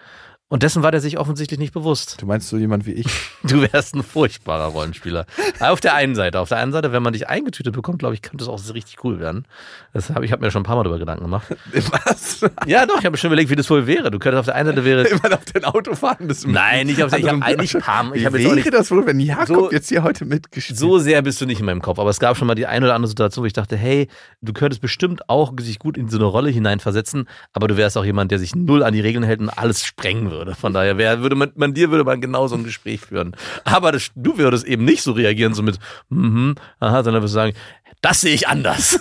Und dessen war der sich offensichtlich nicht bewusst. Du meinst so jemand wie ich? Du wärst ein furchtbarer Rollenspieler. Aber auf der einen Seite. Auf der anderen Seite, wenn man dich eingetütet bekommt, glaube ich, könnte es auch so richtig cool werden. Das hab, ich habe mir schon ein paar Mal darüber Gedanken gemacht. Was? Ja, doch, ich habe mir schon überlegt, wie das wohl wäre. Du könntest auf der einen Seite wäre. Immer auf dein Auto fahren müssen. Nein, nicht auf der. Ich habe eigentlich ein paar Mal. Wie Ich hab wäre jetzt auch nicht, das wohl, wenn Jakob so, jetzt hier heute mitgespielt? So sehr bist du nicht in meinem Kopf. Aber es gab schon mal die eine oder andere Situation, wo ich dachte, hey, du könntest bestimmt auch sich gut in so eine Rolle hineinversetzen, aber du wärst auch jemand, der sich null an die Regeln hält und alles sprengen würde. Von daher wär, würde man, man dir würde man genauso ein Gespräch führen. Aber das, du würdest eben nicht so reagieren, so mit, mhm, aha, sondern würdest sagen, das sehe ich anders.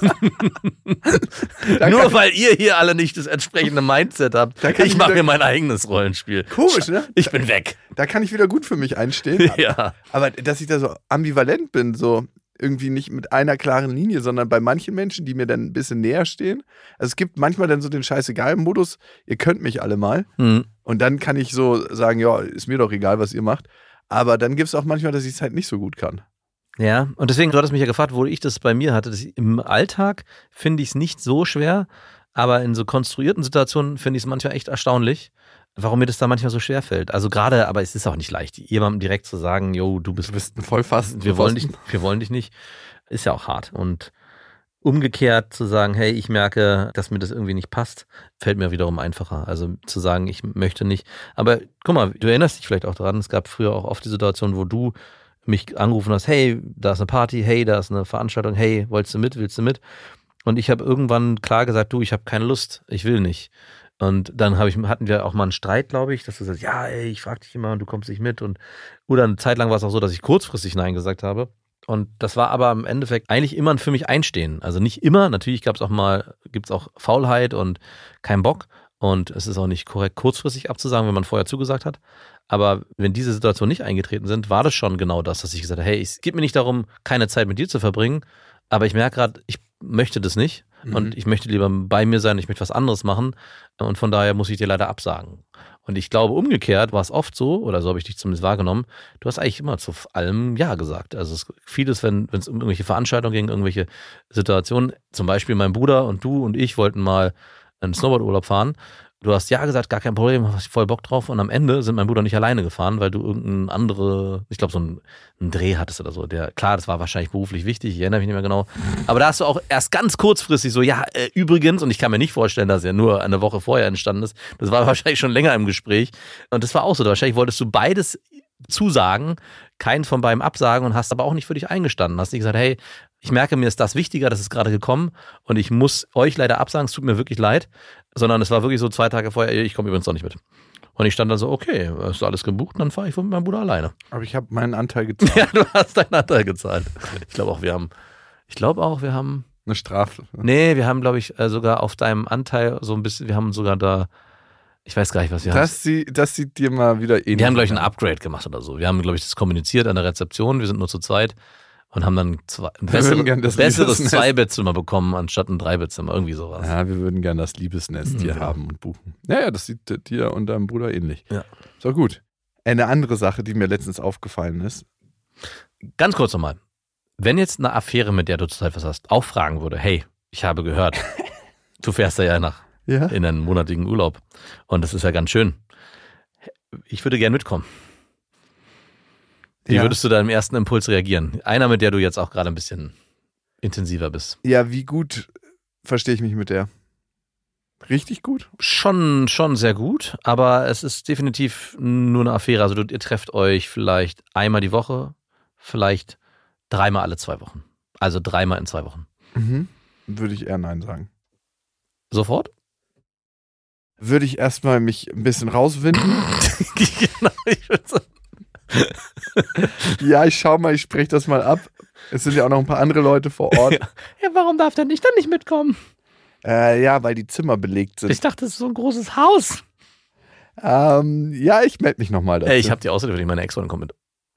Nur weil ihr hier alle nicht das entsprechende Mindset habt. Ich, ich mache mir mein eigenes Rollenspiel. Komisch, ne? Ich bin weg. Da kann ich wieder gut für mich einstehen. Ja. Aber dass ich da so ambivalent bin, so irgendwie nicht mit einer klaren Linie, sondern bei manchen Menschen, die mir dann ein bisschen näher stehen. Also es gibt manchmal dann so den Scheißegal-Modus, ihr könnt mich alle mal. Hm. Und dann kann ich so sagen, ja, ist mir doch egal, was ihr macht. Aber dann gibt es auch manchmal, dass ich es halt nicht so gut kann. Ja, und deswegen, du hattest mich ja gefragt, wo ich das bei mir hatte. Das im Alltag finde ich es nicht so schwer, aber in so konstruierten Situationen finde ich es manchmal echt erstaunlich, warum mir das da manchmal so schwer fällt. Also gerade, aber es ist auch nicht leicht, jemandem direkt zu sagen, jo, du bist, du bist ein Vollfasten. Wir wollen dich, wir wollen dich nicht. Ist ja auch hart. Und umgekehrt zu sagen, hey, ich merke, dass mir das irgendwie nicht passt, fällt mir wiederum einfacher. Also zu sagen, ich möchte nicht. Aber guck mal, du erinnerst dich vielleicht auch daran, es gab früher auch oft die Situation, wo du mich angerufen hast, hey, da ist eine Party, hey, da ist eine Veranstaltung, hey, wolltest du mit, willst du mit? Und ich habe irgendwann klar gesagt, du, ich habe keine Lust, ich will nicht. Und dann hab ich, hatten wir auch mal einen Streit, glaube ich, dass du sagst, ja, ey, ich frage dich immer und du kommst nicht mit. Und oder eine Zeit lang war es auch so, dass ich kurzfristig Nein gesagt habe. Und das war aber im Endeffekt eigentlich immer für mich Einstehen. Also nicht immer, natürlich gab es auch mal, gibt es auch Faulheit und kein Bock. Und es ist auch nicht korrekt, kurzfristig abzusagen, wenn man vorher zugesagt hat. Aber wenn diese Situationen nicht eingetreten sind, war das schon genau das, dass ich gesagt habe, hey, es geht mir nicht darum, keine Zeit mit dir zu verbringen, aber ich merke gerade, ich möchte das nicht mhm. und ich möchte lieber bei mir sein, ich möchte was anderes machen und von daher muss ich dir leider absagen. Und ich glaube, umgekehrt war es oft so, oder so habe ich dich zumindest wahrgenommen, du hast eigentlich immer zu allem Ja gesagt. Also es vieles, wenn es um irgendwelche Veranstaltungen ging, irgendwelche Situationen, zum Beispiel mein Bruder und du und ich wollten mal einen Snowboardurlaub fahren. Du hast ja gesagt, gar kein Problem, hast voll Bock drauf. Und am Ende sind mein Bruder nicht alleine gefahren, weil du irgendein andere, ich glaube, so einen, einen Dreh hattest oder so. Der, klar, das war wahrscheinlich beruflich wichtig, ich erinnere mich nicht mehr genau. Aber da hast du auch erst ganz kurzfristig so, ja, äh, übrigens, und ich kann mir nicht vorstellen, dass er nur eine Woche vorher entstanden ist. Das war wahrscheinlich schon länger im Gespräch. Und das war auch so. Wahrscheinlich wolltest du beides zusagen, keinen von beiden absagen und hast aber auch nicht für dich eingestanden. Hast nicht gesagt, hey, ich merke, mir ist das wichtiger, das ist gerade gekommen und ich muss euch leider absagen, es tut mir wirklich leid, sondern es war wirklich so zwei Tage vorher, ich komme übrigens doch nicht mit. Und ich stand dann so, okay, ist alles gebucht, dann fahre ich mit meinem Bruder alleine. Aber ich habe meinen Anteil gezahlt. Ja, du hast deinen Anteil gezahlt. Ich glaube auch, wir haben, ich glaube auch, wir haben... Eine Strafe. Nee, wir haben, glaube ich, sogar auf deinem Anteil so ein bisschen, wir haben sogar da, ich weiß gar nicht, was wir das haben. Sie, das sieht dir mal wieder ähnlich. Wir haben, glaube ich, ein Upgrade gemacht oder so. Wir haben, glaube ich, das kommuniziert an der Rezeption, wir sind nur zu zweit. Und haben dann zwei, ein besseres, besseres Zwei-Bettzimmer bekommen, anstatt ein Drei-Bettzimmer, irgendwie sowas. Ja, wir würden gerne das Liebesnest hier ja. haben und buchen. Naja, das sieht dir und deinem Bruder ähnlich. Ja. So gut. Eine andere Sache, die mir letztens aufgefallen ist. Ganz kurz nochmal. Wenn jetzt eine Affäre, mit der du zurzeit was hast, auch fragen würde, hey, ich habe gehört, du fährst da ja nach ja? in einen monatigen Urlaub und das ist ja ganz schön. Ich würde gerne mitkommen. Wie ja. würdest du da im ersten Impuls reagieren? Einer, mit der du jetzt auch gerade ein bisschen intensiver bist. Ja, wie gut verstehe ich mich mit der? Richtig gut? Schon, schon sehr gut, aber es ist definitiv nur eine Affäre. Also du, ihr trefft euch vielleicht einmal die Woche, vielleicht dreimal alle zwei Wochen. Also dreimal in zwei Wochen. Mhm. Würde ich eher Nein sagen. Sofort? Würde ich erstmal mich ein bisschen rauswinden. Genau, ich würde sagen. Ja, ich schau mal, ich spreche das mal ab. Es sind ja auch noch ein paar andere Leute vor Ort. Ja, ja warum darf der nicht dann nicht mitkommen? Äh, ja, weil die Zimmer belegt sind. Ich dachte, das ist so ein großes Haus. Ähm, ja, ich melde mich nochmal dazu. Ey, ich habe die Ausrede, wenn meine Ex-Freundin kommt mit.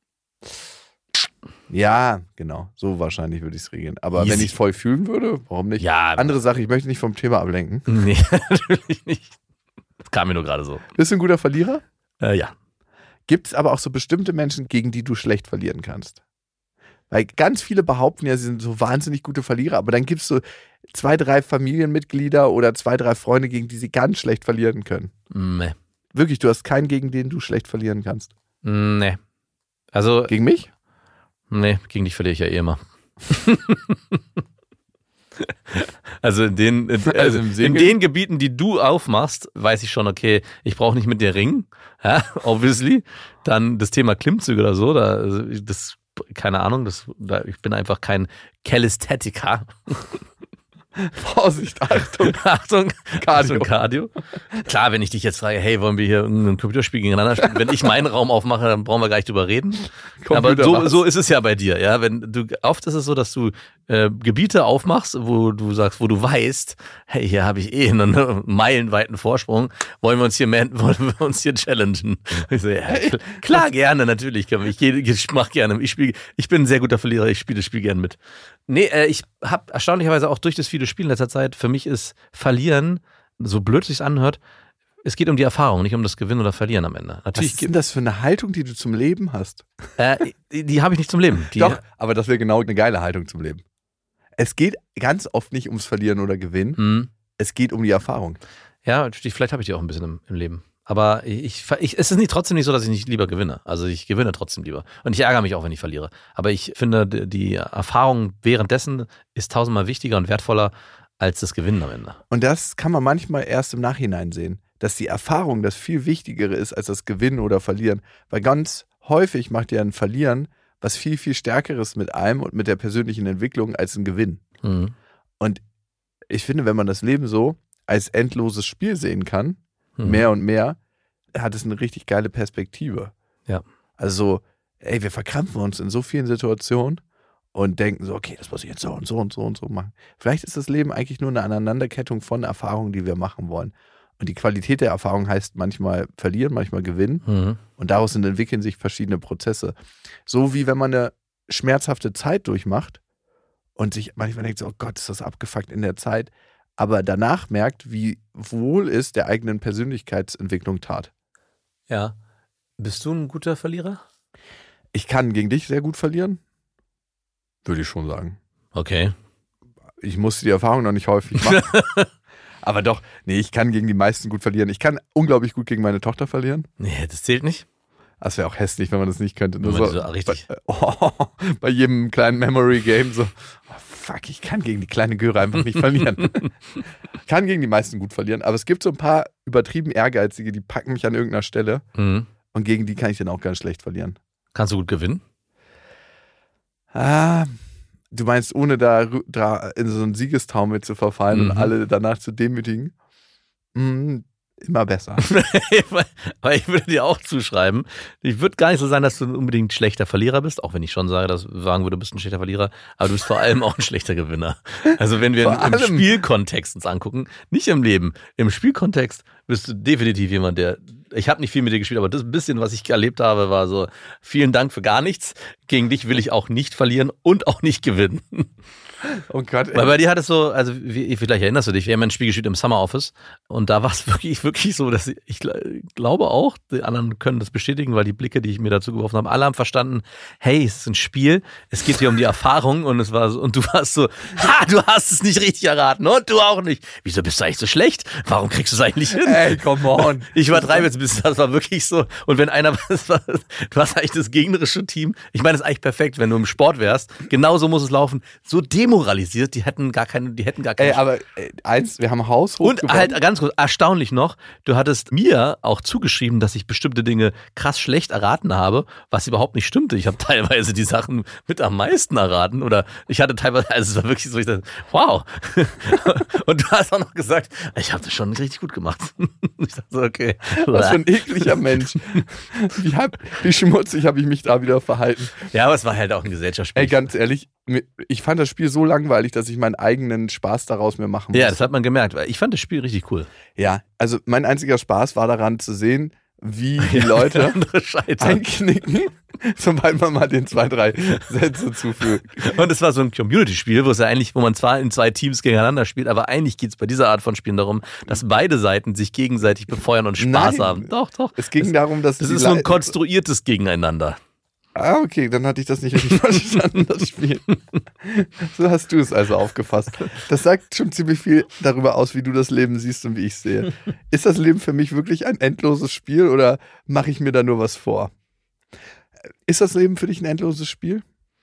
Ja, genau. So wahrscheinlich würde ich es regeln. Aber Easy. Wenn ich es voll fühlen würde, warum nicht? Ja. Andere Sache, ich möchte nicht vom Thema ablenken. Nee, natürlich nicht. Das kam mir nur gerade so. Bist du ein guter Verlierer? Äh, ja. Gibt es aber auch so bestimmte Menschen, gegen die du schlecht verlieren kannst? Weil ganz viele behaupten ja, sie sind so wahnsinnig gute Verlierer, aber dann gibt es so zwei, drei Familienmitglieder oder zwei, drei Freunde, gegen die sie ganz schlecht verlieren können. Nee. Wirklich, du hast keinen, gegen den du schlecht verlieren kannst. Nee. Also. Gegen mich? Nee, gegen dich verliere ich ja eh immer. Also in den, in, also im in den Gebieten, die du aufmachst, weiß ich schon, okay, ich brauche nicht mit dir ringen, ja, obviously. Dann das Thema Klimmzüge oder so, da, das, keine Ahnung, das, da, ich bin einfach kein Calisthetiker. Vorsicht, Achtung. Achtung, Cardio. Achtung, Cardio. Klar, wenn ich dich jetzt frage, hey, wollen wir hier ein Computerspiel gegeneinander spielen? Wenn ich meinen Raum aufmache, dann brauchen wir gar nicht drüber reden. Aber so, so ist es ja bei dir, ja. Wenn du, oft ist es so, dass du äh, Gebiete aufmachst, wo du sagst, wo du weißt, hey, hier habe ich eh einen meilenweiten Vorsprung. Wollen wir uns hier, man, wollen wir uns hier challengen? Ich so, ja, klar, klar gerne, natürlich. Ich, ich mach gerne. Ich spiele, ich bin ein sehr guter Verlierer. Ich spiele das Spiel gerne mit. Nee, äh, ich habe erstaunlicherweise auch durch das viele Spielen in letzter Zeit, für mich ist Verlieren, so blöd sich's anhört, es geht um die Erfahrung, nicht um das Gewinnen oder Verlieren am Ende. Natürlich. Was ist denn das für eine Haltung, die du zum Leben hast? Äh, die die habe ich nicht zum Leben. Die, Doch, aber das wäre genau eine geile Haltung zum Leben. Es geht ganz oft nicht ums Verlieren oder Gewinnen, Mhm. es geht um die Erfahrung. Ja, vielleicht habe ich die auch ein bisschen im, im Leben. Aber ich, ich, es ist nicht, trotzdem nicht so, dass ich nicht lieber gewinne. Also ich gewinne trotzdem lieber. Und ich ärgere mich auch, wenn ich verliere. Aber ich finde, die Erfahrung währenddessen ist tausendmal wichtiger und wertvoller als das Gewinnen am Ende. Und das kann man manchmal erst im Nachhinein sehen, dass die Erfahrung das viel Wichtigere ist als das Gewinnen oder Verlieren. Weil ganz häufig macht ja ein Verlieren was viel, viel Stärkeres mit einem und mit der persönlichen Entwicklung als ein Gewinn. Mhm. Und ich finde, wenn man das Leben so als endloses Spiel sehen kann, Mhm. mehr und mehr, hat es eine richtig geile Perspektive. Ja. Also, ey, wir verkrampfen uns in so vielen Situationen und denken so, okay, das muss ich jetzt so und so und so und so machen. Vielleicht ist das Leben eigentlich nur eine Aneinanderkettung von Erfahrungen, die wir machen wollen. Und die Qualität der Erfahrung heißt manchmal verlieren, manchmal gewinnen. Mhm. Und daraus entwickeln sich verschiedene Prozesse. So wie wenn man eine schmerzhafte Zeit durchmacht und sich manchmal denkt so, oh Gott, ist das abgefuckt in der Zeit. Aber danach merkt, wie wohl es der eigenen Persönlichkeitsentwicklung tat. Ja. Bist du ein guter Verlierer? Ich kann gegen dich sehr gut verlieren. Würde ich schon sagen. Okay. Ich musste die Erfahrung noch nicht häufig machen. Aber doch, nee, ich kann gegen die meisten gut verlieren. Ich kann unglaublich gut gegen meine Tochter verlieren. Nee, das zählt nicht. Das wäre auch hässlich, wenn man das nicht könnte. Nur Wenn man so, so richtig- Bei, oh, bei jedem kleinen Memory-Game so, oh, fuck, ich kann gegen die kleine Göre einfach nicht verlieren. Kann gegen die meisten gut verlieren, aber es gibt so ein paar übertrieben Ehrgeizige, die packen mich an irgendeiner Stelle Mhm. und gegen die kann ich dann auch ganz schlecht verlieren. Kannst du gut gewinnen? Ah, du meinst, ohne da, da in so einen Siegestaumel zu verfallen Mhm. und alle danach zu demütigen? Mm, immer besser. Weil ich würde dir auch zuschreiben, ich würde gar nicht so sagen, dass du unbedingt ein schlechter Verlierer bist, auch wenn ich schon sage, dass sagen würde, du bist ein schlechter Verlierer, aber du bist vor allem auch ein schlechter Gewinner. Also wenn wir Vor im allem. Spielkontext uns angucken, nicht im Leben, im Spielkontext bist du definitiv jemand, der, ich habe nicht viel mit dir gespielt, aber das bisschen, was ich erlebt habe, war so, vielen Dank für gar nichts, gegen dich will ich auch nicht verlieren und auch nicht gewinnen. Oh Gott, ey. Weil bei dir hat es so, also wie, vielleicht erinnerst du dich, wir haben ein Spiel gespielt im Summer Office und da war es wirklich, wirklich so, dass ich, ich glaube auch, die anderen können das bestätigen, weil die Blicke, die ich mir dazu geworfen habe, alle haben verstanden, hey, es ist ein Spiel, es geht hier um die Erfahrung und es war so, und du warst so, ha, du hast es nicht richtig erraten und du auch nicht. Wieso bist du eigentlich so schlecht? Warum kriegst du es eigentlich hin? Ey, come on. Ich übertreibe jetzt ein bisschen, das war wirklich so. Und wenn einer, das war, du hast eigentlich das gegnerische Team, ich meine, das ist eigentlich perfekt, wenn du im Sport wärst, genauso muss es laufen, so demoralisiert, die hätten gar keine, die hätten gar keine Ey, aber ey, eins, wir haben Haus und halt ganz kurz, erstaunlich noch, du hattest mir auch zugeschrieben, dass ich bestimmte Dinge krass schlecht erraten habe, was überhaupt nicht stimmte. Ich habe teilweise die Sachen mit am meisten erraten oder ich hatte teilweise, also es war wirklich so, ich dachte, wow. Und du hast auch noch gesagt, ich habe das schon richtig gut gemacht. Ich dachte so, okay. Was für ein ekliger Mensch. Wie, hab, wie schmutzig habe ich mich da wieder verhalten. Ja, aber es war halt auch ein Gesellschaftsspiel. Ey, ganz ehrlich, ich fand das Spiel so langweilig, dass ich meinen eigenen Spaß daraus mir machen musste. Ja, das hat man gemerkt. Ich fand das Spiel richtig cool. Ja, also mein einziger Spaß war daran zu sehen, wie die Leute Andere Scheiße. einknicken, sobald man mal den zwei, drei Sätze zufügt. Und es war so ein Community-Spiel, wo es ja eigentlich, wo man zwar in zwei Teams gegeneinander spielt, aber eigentlich geht es bei dieser Art von Spielen darum, dass beide Seiten sich gegenseitig befeuern und Spaß Nein. haben. Doch, doch. Es ging das, darum, dass das die ist so ein Le- konstruiertes Gegeneinander. Ah, okay, dann hatte ich das nicht richtig verstanden, das Spiel. So hast du es also aufgefasst. Das sagt schon ziemlich viel darüber aus, wie du das Leben siehst und wie ich sehe. Ist das Leben für mich wirklich ein endloses Spiel oder mache ich mir da nur was vor? Ist das Leben für dich ein endloses Spiel?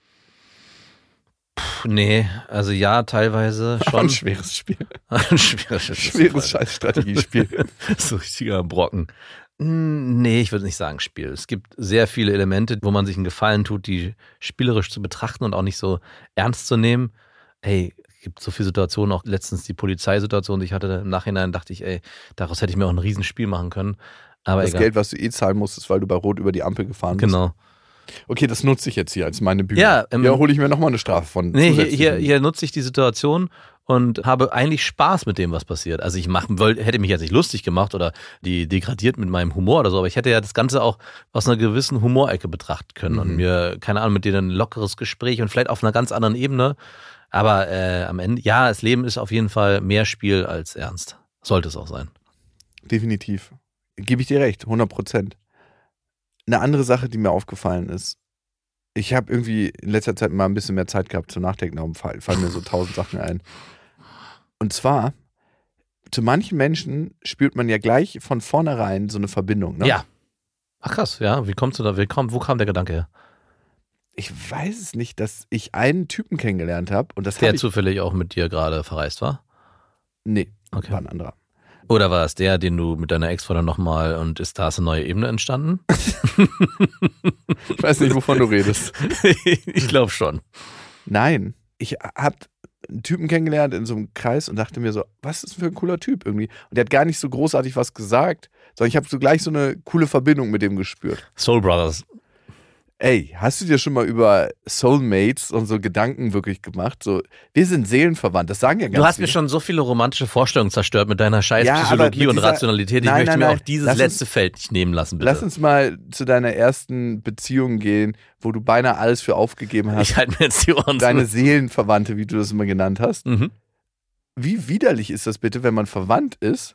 Puh, nee, also ja, teilweise schon. Ein schweres Spiel. Ein schweres, schweres Scheiß-Strategiespiel. So richtiger Brocken. Nee, ich würde nicht sagen Spiel. Es gibt sehr viele Elemente, wo man sich einen Gefallen tut, die spielerisch zu betrachten und auch nicht so ernst zu nehmen. Ey, es gibt so viele Situationen, auch letztens die Polizeisituation, die ich hatte, im Nachhinein dachte ich, ey, daraus hätte ich mir auch ein Riesenspiel machen können. Aber das egal. Geld, was du eh zahlen musstest, weil du bei Rot über die Ampel gefahren bist. Genau. Okay, das nutze ich jetzt hier als meine Bühne. Ja, ähm, ja hole ich mir nochmal eine Strafe von. Nee, hier, hier, hier nutze ich die Situation und habe eigentlich Spaß mit dem, was passiert. Also ich mach, hätte mich jetzt nicht lustig gemacht oder die degradiert mit meinem Humor oder so, aber ich hätte ja das Ganze auch aus einer gewissen Humorecke betrachten können mhm. und mir, keine Ahnung, mit denen ein lockeres Gespräch und vielleicht auf einer ganz anderen Ebene. Aber äh, am Ende, ja, das Leben ist auf jeden Fall mehr Spiel als ernst. Sollte es auch sein. Definitiv. Gebe ich dir recht, hundert Prozent. Eine andere Sache, die mir aufgefallen ist, ich habe irgendwie in letzter Zeit mal ein bisschen mehr Zeit gehabt zum Nachdenken, darum fallen, fallen mir so tausend Sachen ein. Und zwar, zu manchen Menschen spürt man ja gleich von vornherein so eine Verbindung. Ne? Ja. Ach krass, ja. Wie kommst du da? Wie komm, wo kam der Gedanke her? Ich weiß es nicht, dass ich einen Typen kennengelernt habe. Und das der hab ich, zufällig auch mit dir gerade verreist war? Nee, okay. War ein anderer. Oder war es der, den du mit deiner Ex-Frau nochmal und ist da ist eine neue Ebene entstanden? Ich weiß nicht, wovon du redest. Ich glaube schon. Nein, ich habe einen Typen kennengelernt in so einem Kreis und dachte mir so, was ist für ein cooler Typ irgendwie? Und der hat gar nicht so großartig was gesagt, sondern ich habe so gleich so eine coole Verbindung mit dem gespürt. Soul Brothers. Ey, hast du dir schon mal über Soulmates und so Gedanken wirklich gemacht? So, wir sind seelenverwandt, das sagen ja ganz Du hast viele. mir schon so viele romantische Vorstellungen zerstört mit deiner scheiß Ja, Psychologie aber und mit dieser- Rationalität. Ich Nein, möchte nein, mir nein. auch dieses Lass uns- letzte Feld nicht nehmen lassen, bitte. Lass uns mal zu deiner ersten Beziehung gehen, wo du beinahe alles für aufgegeben hast. ich halte mir jetzt die Ohren Deine zu. Seelenverwandte, wie du das immer genannt hast. Mhm. Wie widerlich ist das bitte, wenn man verwandt ist?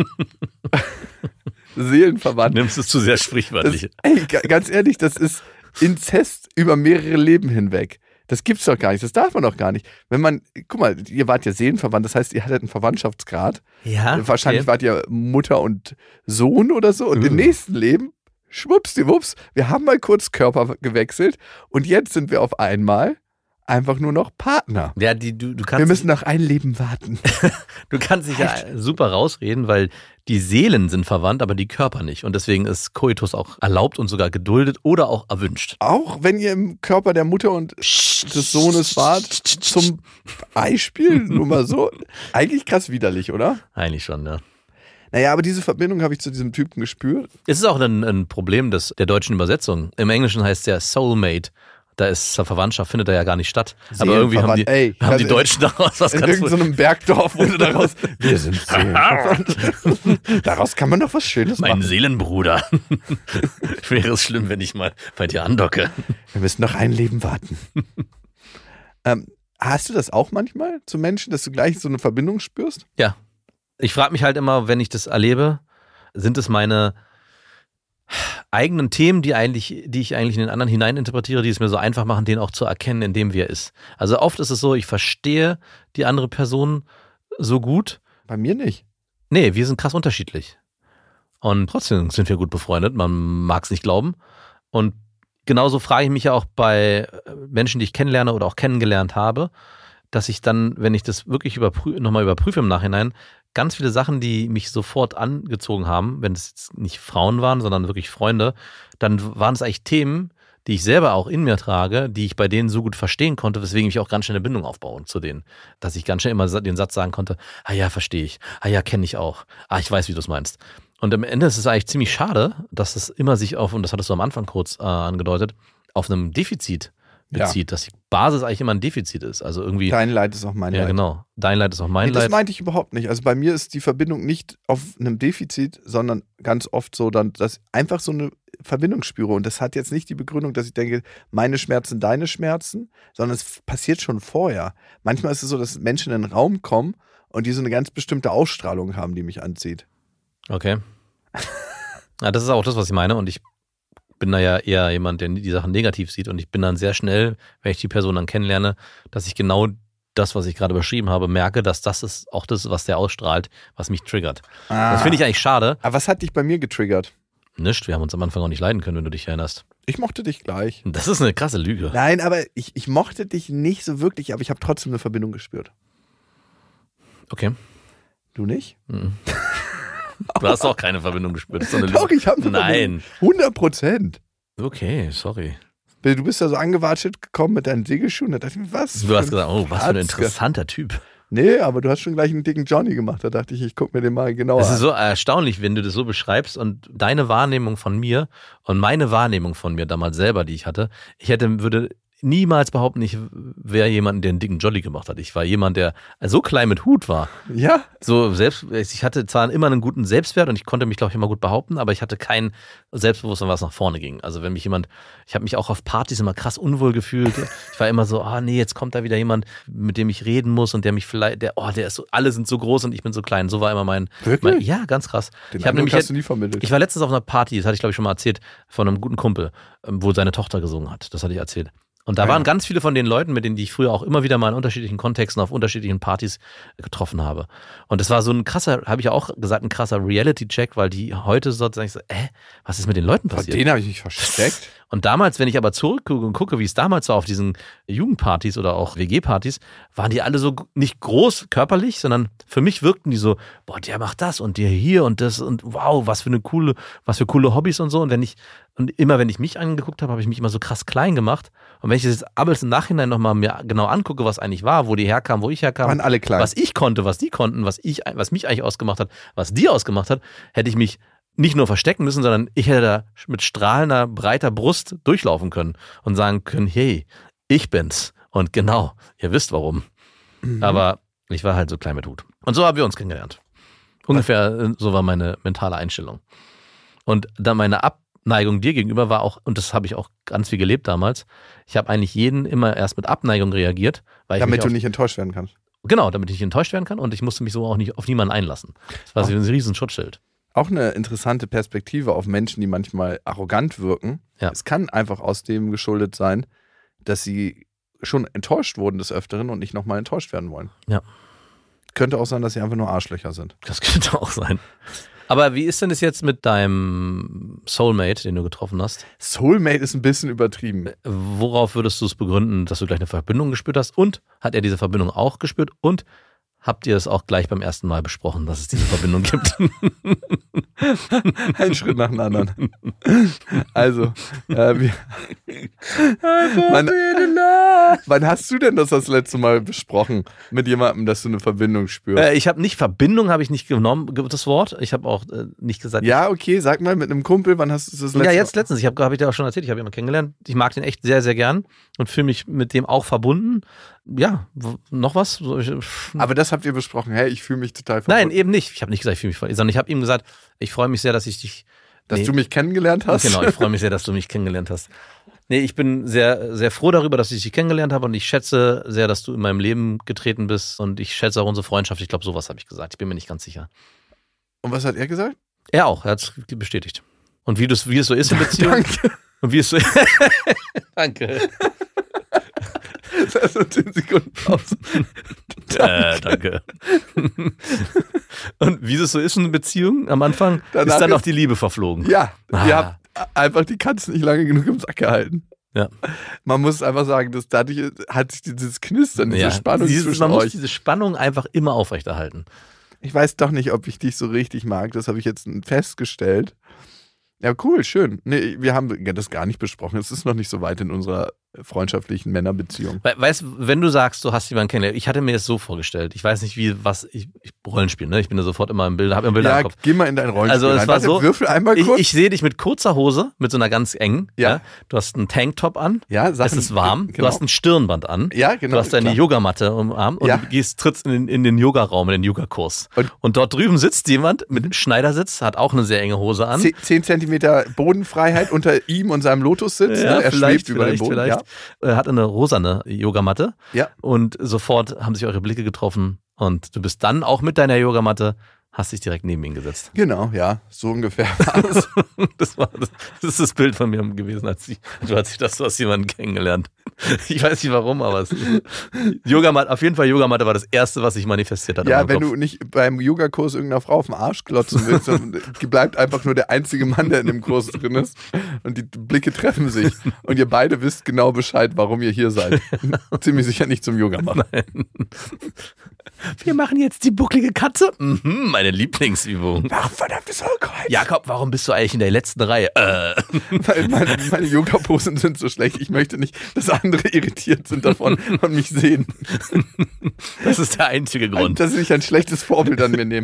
Seelenverwandt. Du nimmst es zu sehr Das, sprichwörtlich. ey, ga- ganz ehrlich, das ist Inzest über mehrere Leben hinweg. Das gibt's doch gar nicht, das darf man doch gar nicht. Wenn man, guck mal, ihr wart ja seelenverwandt, das heißt, ihr hattet einen Verwandtschaftsgrad. Ja, Wahrscheinlich okay. wart ihr Mutter und Sohn oder so. Und Mhm. im nächsten Leben, schwuppsdiwupps, wir haben mal kurz Körper gewechselt und jetzt sind wir auf einmal einfach nur noch Partner. Ja, die, du, du Wir kannst, müssen noch ein Leben warten. du kannst dich ja super rausreden, weil die Seelen sind verwandt, aber die Körper nicht. Und deswegen ist Koitus auch erlaubt und sogar geduldet oder auch erwünscht. Auch wenn ihr im Körper der Mutter und des Sohnes wart, zum Beispiel, nur mal so. Eigentlich krass widerlich, oder? Eigentlich schon, ja. Naja, aber diese Verbindung habe ich zu diesem Typen gespürt. Es ist auch ein, ein Problem des, der deutschen Übersetzung. Im Englischen heißt es ja Soulmate. Da ist Verwandtschaft, findet da ja gar nicht statt. Aber irgendwie haben die, Ey, haben die also Deutschen daraus was in ganz irgendeinem Bergdorf wurde daraus, wir sind seelenverwandt. Daraus kann man doch was Schönes Mein machen. Seelenbruder. Wäre es schlimm, wenn ich mal bei dir andocke. Wir müssen noch ein Leben warten. ähm, hast du das auch manchmal zu Menschen, dass du gleich so eine Verbindung spürst? Ja. Ich frage mich halt immer, wenn ich das erlebe, sind es meine eigenen Themen, die eigentlich, die ich eigentlich in den anderen hineininterpretiere, die es mir so einfach machen, den auch zu erkennen, in dem wir ist. Also oft ist es so, ich verstehe die andere Person so gut. Bei mir nicht. Nee, wir sind krass unterschiedlich. Und trotzdem sind wir gut befreundet. Man mag es nicht glauben. Und genauso frage ich mich ja auch bei Menschen, die ich kennenlerne oder auch kennengelernt habe, dass ich dann, wenn ich das wirklich überprü- nochmal überprüfe im Nachhinein, ganz viele Sachen, die mich sofort angezogen haben, wenn es jetzt nicht Frauen waren, sondern wirklich Freunde, dann waren es eigentlich Themen, die ich selber auch in mir trage, die ich bei denen so gut verstehen konnte, weswegen ich auch ganz schnell eine Bindung aufbauen zu denen. Dass ich ganz schnell immer den Satz sagen konnte, ah ja, verstehe ich, ah ja, kenne ich auch, ah, ich weiß, wie du es meinst. Und am Ende ist es eigentlich ziemlich schade, dass es immer sich auf, und das hattest du am Anfang kurz äh, angedeutet, auf einem Defizit bezieht, ja. Dass die Basis eigentlich immer ein Defizit ist. Also irgendwie. Dein Leid ist auch mein ja, Leid. Ja, genau. Dein Leid ist auch mein nee, das Leid. Das meinte ich überhaupt nicht. Also bei mir ist die Verbindung nicht auf einem Defizit, sondern ganz oft so, dann, dass ich einfach so eine Verbindung spüre. Und das hat jetzt nicht die Begründung, dass ich denke, meine Schmerzen, deine Schmerzen, sondern es passiert schon vorher. Manchmal ist es so, dass Menschen in den Raum kommen und die so eine ganz bestimmte Ausstrahlung haben, die mich anzieht. Okay. Ja, das ist auch das, was ich meine. Und ich bin da ja eher jemand, der die Sachen negativ sieht und ich bin dann sehr schnell, wenn ich die Person dann kennenlerne, dass ich genau das, was ich gerade beschrieben habe, merke, dass das ist auch das, was der ausstrahlt, was mich triggert. Ah. Das finde ich eigentlich schade. Aber was hat dich bei mir getriggert? Nicht, wir haben uns am Anfang auch nicht leiden können, wenn du dich erinnerst. Ich mochte dich gleich. Das ist eine krasse Lüge. Nein, aber ich, ich mochte dich nicht so wirklich, aber ich habe trotzdem eine Verbindung gespürt. Okay. Du nicht? Mhm. Du hast auch keine Verbindung gespürt. Das ist so eine Lüge. Doch, ich habe eine Nein. Verbindung. hundert Prozent. Okay, sorry. Du bist ja so angewatscht gekommen mit deinen Segelschuhen. Da dachte ich mir, was? Du hast gesagt, oh, was für ein Platzke. interessanter Typ. Nee, aber du hast schon gleich einen dicken Johnny gemacht. Da dachte ich, ich gucke mir den mal genauer Es ist an. so erstaunlich, wenn du das so beschreibst und deine Wahrnehmung von mir und meine Wahrnehmung von mir damals selber, die ich hatte, ich hätte, würde niemals behaupten, ich wäre jemand, der einen dicken Jolly gemacht hat. Ich war jemand, der so klein mit Hut war. Ja? So selbst, ich hatte zwar immer einen guten Selbstwert und ich konnte mich, glaube ich, immer gut behaupten, aber ich hatte kein Selbstbewusstsein, was nach vorne ging. Also wenn mich jemand, ich habe mich auch auf Partys immer krass unwohl gefühlt. Ich war immer so, ah nee, jetzt kommt da wieder jemand, mit dem ich reden muss und der mich vielleicht, der, oh, der ist so, alle sind so groß und ich bin so klein. So war immer mein, Wirklich? mein ja, ganz krass. Den ich habe Eindruck nämlich, hast du nie vermittelt. ich war letztens auf einer Party, das hatte ich glaube ich schon mal erzählt, von einem guten Kumpel, wo seine Tochter gesungen hat. Das hatte ich erzählt. Und da Ah, waren ja. ganz viele von den Leuten, mit denen die ich früher auch immer wieder mal in unterschiedlichen Kontexten auf unterschiedlichen Partys getroffen habe. Und das war so ein krasser, habe ich ja auch gesagt, ein krasser Reality-Check, weil die heute sozusagen so, äh, was ist mit den Leuten Vor passiert? denen habe ich mich versteckt. Und damals, wenn ich aber zurückgucke und gucke, wie es damals war auf diesen Jugendpartys oder auch W G-Partys, waren die alle so nicht groß körperlich, sondern für mich wirkten die so, boah, der macht das und der hier und das und wow, was für eine coole, was für coole Hobbys und so. Und wenn ich, und immer wenn ich mich angeguckt habe, habe ich mich immer so krass klein gemacht. Und wenn ich das jetzt abends im Nachhinein nochmal mir genau angucke, was eigentlich war, wo die herkamen, wo ich herkam, Waren alle klein. was ich konnte, was die konnten, was ich, was mich eigentlich ausgemacht hat, was die ausgemacht hat, hätte ich mich nicht nur verstecken müssen, sondern ich hätte da mit strahlender, breiter Brust durchlaufen können und sagen können, hey, ich bin's. Und genau, ihr wisst warum. Mhm. Aber ich war halt so klein mit Hut. Und so haben wir uns kennengelernt. Ungefähr so war meine mentale Einstellung. Und dann meine Abneigung dir gegenüber war auch, und das habe ich auch ganz viel gelebt damals, ich habe eigentlich jeden immer erst mit Abneigung reagiert. Weil ich Damit mich du auf, nicht enttäuscht werden kannst. Genau, damit ich nicht enttäuscht werden kann und ich musste mich so auch nicht auf niemanden einlassen. Das war so ein riesen Schutzschild. Auch eine interessante Perspektive auf Menschen, die manchmal arrogant wirken. Ja. Es kann einfach aus dem geschuldet sein, dass sie schon enttäuscht wurden des Öfteren und nicht nochmal enttäuscht werden wollen. Ja. Könnte auch sein, dass sie einfach nur Arschlöcher sind. Das könnte auch sein. Aber wie ist denn es jetzt mit deinem Soulmate, den du getroffen hast? Soulmate ist ein bisschen übertrieben. Worauf würdest du es begründen, dass du gleich eine Verbindung gespürt hast? Und hat er diese Verbindung auch gespürt? Und habt ihr es auch gleich beim ersten Mal besprochen, dass es diese Verbindung gibt? Ein Schritt nach dem anderen. Also, äh, wir, wann, wann hast du denn das das letzte Mal besprochen mit jemandem, dass du eine Verbindung spürst? Äh, ich habe nicht Verbindung, habe ich nicht genommen, das Wort. Ich habe auch äh, nicht gesagt. Ja, okay, sag mal mit einem Kumpel, wann hast du das letzte Ja, jetzt Mal? letztens. Ich habe hab ich dir auch schon erzählt, ich habe ihn mal kennengelernt. Ich mag den echt sehr, sehr gern und fühle mich mit dem auch verbunden. Ja, w- noch was? So, ich, Aber das habt ihr besprochen. Hey, ich fühle mich total verbunden. Nein, eben nicht. Ich habe nicht gesagt, ich fühle mich verbunden, sondern ich habe ihm gesagt, ich freue mich sehr, dass ich dich. Dass Nee. du mich kennengelernt hast? Genau, ich freue mich sehr, dass du mich kennengelernt hast. Nee, ich bin sehr, sehr froh darüber, dass ich dich kennengelernt habe und ich schätze sehr, dass du in meinem Leben getreten bist und ich schätze auch unsere Freundschaft. Ich glaube, sowas habe ich gesagt. Ich bin mir nicht ganz sicher. Und was hat er gesagt? Er auch, er hat es bestätigt. Und wie, das, wie es so ist in Beziehungen. Danke. Und wie es so Danke. Das ist so zehn Sekunden Pause. Äh, danke. Und wie es so ist in einer Beziehung am Anfang, Danach ist dann ist- auch die Liebe verflogen. Ja, Ah. ihr habt einfach die Katze nicht lange genug im Sack gehalten. Ja. Man muss einfach sagen, dass dadurch hat sich dieses Knistern, diese Ja, Spannung dieses, zwischen man muss euch. diese Spannung einfach immer aufrechterhalten. Ich weiß doch nicht, ob ich dich so richtig mag. Das habe ich jetzt festgestellt. Ja, cool, schön. Nee, wir haben das gar nicht besprochen. Es ist noch nicht so weit in unserer freundschaftlichen Männerbeziehung. We weißt, wenn du sagst, du hast jemanden kennengelernt, ich hatte mir das so vorgestellt. Ich weiß nicht, wie, was, ich, ich Rollenspiel, ne? Ich bin da sofort immer im Bild, habe immer Bilder Ja, im Kopf. geh mal in dein Rollenspiel Also, es rein. war Warte, so, würfel einmal Ich, kurz. ich sehe dich mit kurzer Hose, mit so einer ganz engen. Ja. Du hast einen Tanktop an. ja, Es Sachen, ist warm. Genau. Du hast ein Stirnband an. ja, genau. Du hast deine klar. Yogamatte umarmt und Ja. du gehst, trittst in den, in den Yogaraum, in den Yogakurs. Und- Und, dort drüben sitzt jemand mit einem Schneidersitz, hat auch eine sehr enge Hose an. Zeh- Zehn Zentimeter Bodenfreiheit unter ihm und seinem Lotussitz. Ja, ne? Er vielleicht, schwebt über den vielleicht, Boden. vielleicht. Er hat eine rosane Yogamatte. Ja. Und sofort haben sich eure Blicke getroffen und du bist dann auch mit deiner Yogamatte hast dich direkt neben ihn gesetzt. Genau, ja, so ungefähr war es. Das, war, das, das ist das Bild von mir gewesen, als ich, du hast dich das, du hast jemanden kennengelernt. Ich weiß nicht warum, aber es, Yogamatte, auf jeden Fall Yogamatte war das Erste, was sich manifestiert hat. Ja, in wenn Kopf. du nicht beim Yogakurs irgendeiner Frau auf den Arsch klotzen willst, dann bleibt einfach nur der einzige Mann, der in dem Kurs drin ist und die Blicke treffen sich und ihr beide wisst genau Bescheid, warum ihr hier seid. Ziemlich sicher nicht zum Yoga machen. Nein. Wir machen jetzt die bucklige Katze. Mhm, meine Lieblingsübung. Ach, verdammtes Hohlkreuz. Jakob, warum bist du eigentlich in der letzten Reihe? Äh. Weil meine, meine Yoga-Posen sind so schlecht. Ich möchte nicht, dass andere irritiert sind davon und mich sehen. Das ist der einzige Grund. Dass sie sich ein schlechtes Vorbild an mir nehmen.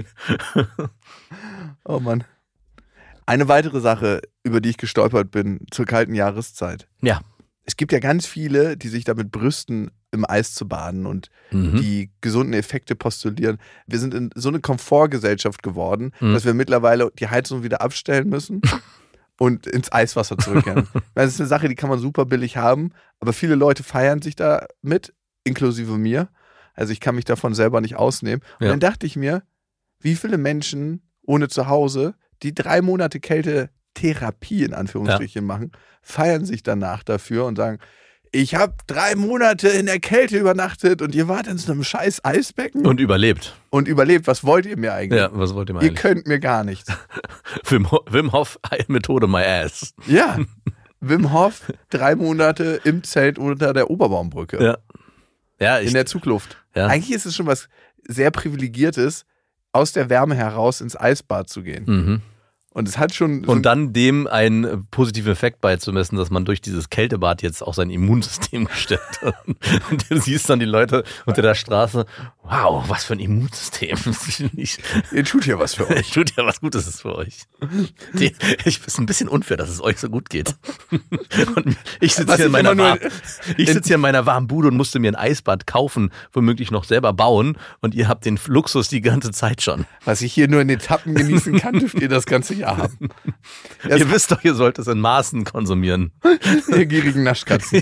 Oh Mann. Eine weitere Sache, über die ich gestolpert bin, zur kalten Jahreszeit. Ja. Es gibt ja ganz viele, die sich damit brüsten, im Eis zu baden und Mhm. die gesunden Effekte postulieren. Wir sind in so eine Komfortgesellschaft geworden, Mhm. dass wir mittlerweile die Heizung wieder abstellen müssen und ins Eiswasser zurückkehren. Das ist eine Sache, die kann man super billig haben, aber viele Leute feiern sich da mit, inklusive mir. Also ich kann mich davon selber nicht ausnehmen. Und Ja. dann dachte ich mir, wie viele Menschen ohne Zuhause, die drei Monate Kältetherapie in Anführungsstrichen machen, feiern sich danach dafür und sagen, ich habe drei Monate in der Kälte übernachtet und ihr wart in so einem scheiß Eisbecken und, Und überlebt. überlebt. Was wollt ihr mir eigentlich? Ja, was wollt ihr mal Ihr eigentlich? könnt mir gar nichts. Wim, Ho- Wim Hof Methode my ass. Ja, Wim Hof, drei Monate im Zelt unter der Oberbaumbrücke. Ja. Ja, ich, in der Zugluft. ja. Eigentlich ist es schon was sehr Privilegiertes, aus der Wärme heraus ins Eisbad zu gehen. Mhm. Und es hat schon... so Und dann dem einen äh, positiven Effekt beizumessen, dass man durch dieses Kältebad jetzt auch sein Immunsystem gestärkt hat. Und du siehst dann die Leute unter der Straße, wow, was für ein Immunsystem. Ich, ihr tut ja was für euch. ich tut ja was Gutes ist für euch. Die, ich ist ein bisschen unfair, dass es euch so gut geht. Und ich sitze Was hier, in ich meiner immer nur warm, ich sitz hier in meiner warmen Bude und musste mir ein Eisbad kaufen, womöglich noch selber bauen. Und ihr habt den Luxus die ganze Zeit schon. Was ich hier nur in Etappen genießen kann, dürft ihr das ganze Jahr haben. Ja, Ihr wisst doch, ihr sollt es in Maßen konsumieren. ihr gierigen Naschkatzen.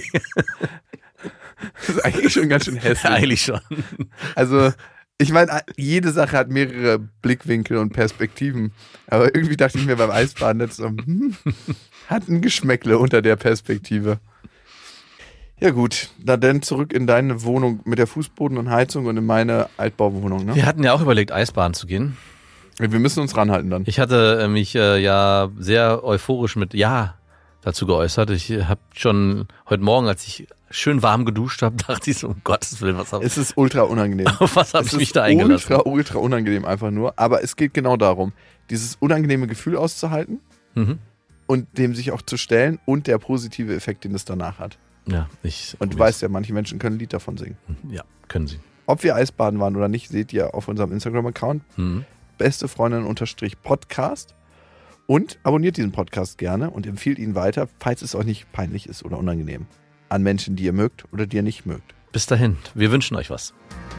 Das ist eigentlich schon ganz schön hässlich. Eigentlich schon. Also, ich meine, jede Sache hat mehrere Blickwinkel und Perspektiven. Aber irgendwie dachte ich mir beim Eisbaden jetzt so, hm, hat ein Geschmäckle unter der Perspektive. Ja gut, na dann zurück in deine Wohnung mit der Fußboden und Heizung und in meine Altbauwohnung. Ne? Wir hatten ja auch überlegt, Eisbahn zu gehen. Wir müssen uns ranhalten dann. Ich hatte äh, mich äh, ja sehr euphorisch mit Ja dazu geäußert. Ich habe schon heute Morgen, als ich schön warm geduscht habe, dachte ich so, um Gottes Willen, was habe Es ist ultra unangenehm. auf was habe Es ich mich ist da eingelassen? ultra, ultra unangenehm einfach nur. Aber es geht genau darum, dieses unangenehme Gefühl auszuhalten Mhm. und dem sich auch zu stellen und der positive Effekt, den es danach hat. Ja, ich. Und du weißt ja, manche Menschen können ein Lied davon singen. Ja, können sie. Ob wir Eisbaden waren oder nicht, seht ihr auf unserem Instagram-Account. Mhm. Beste Freundin unterstrich Podcast. Und abonniert diesen Podcast gerne und empfiehlt ihn weiter, falls es euch nicht peinlich ist oder unangenehm. An Menschen, die ihr mögt oder die ihr nicht mögt. Bis dahin, wir wünschen euch was.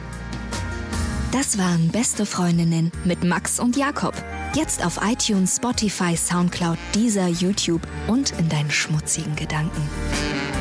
Das waren Beste Freundinnen mit Max und Jakob. Jetzt auf iTunes, Spotify, Soundcloud, Deezer, YouTube und in deinen schmutzigen Gedanken.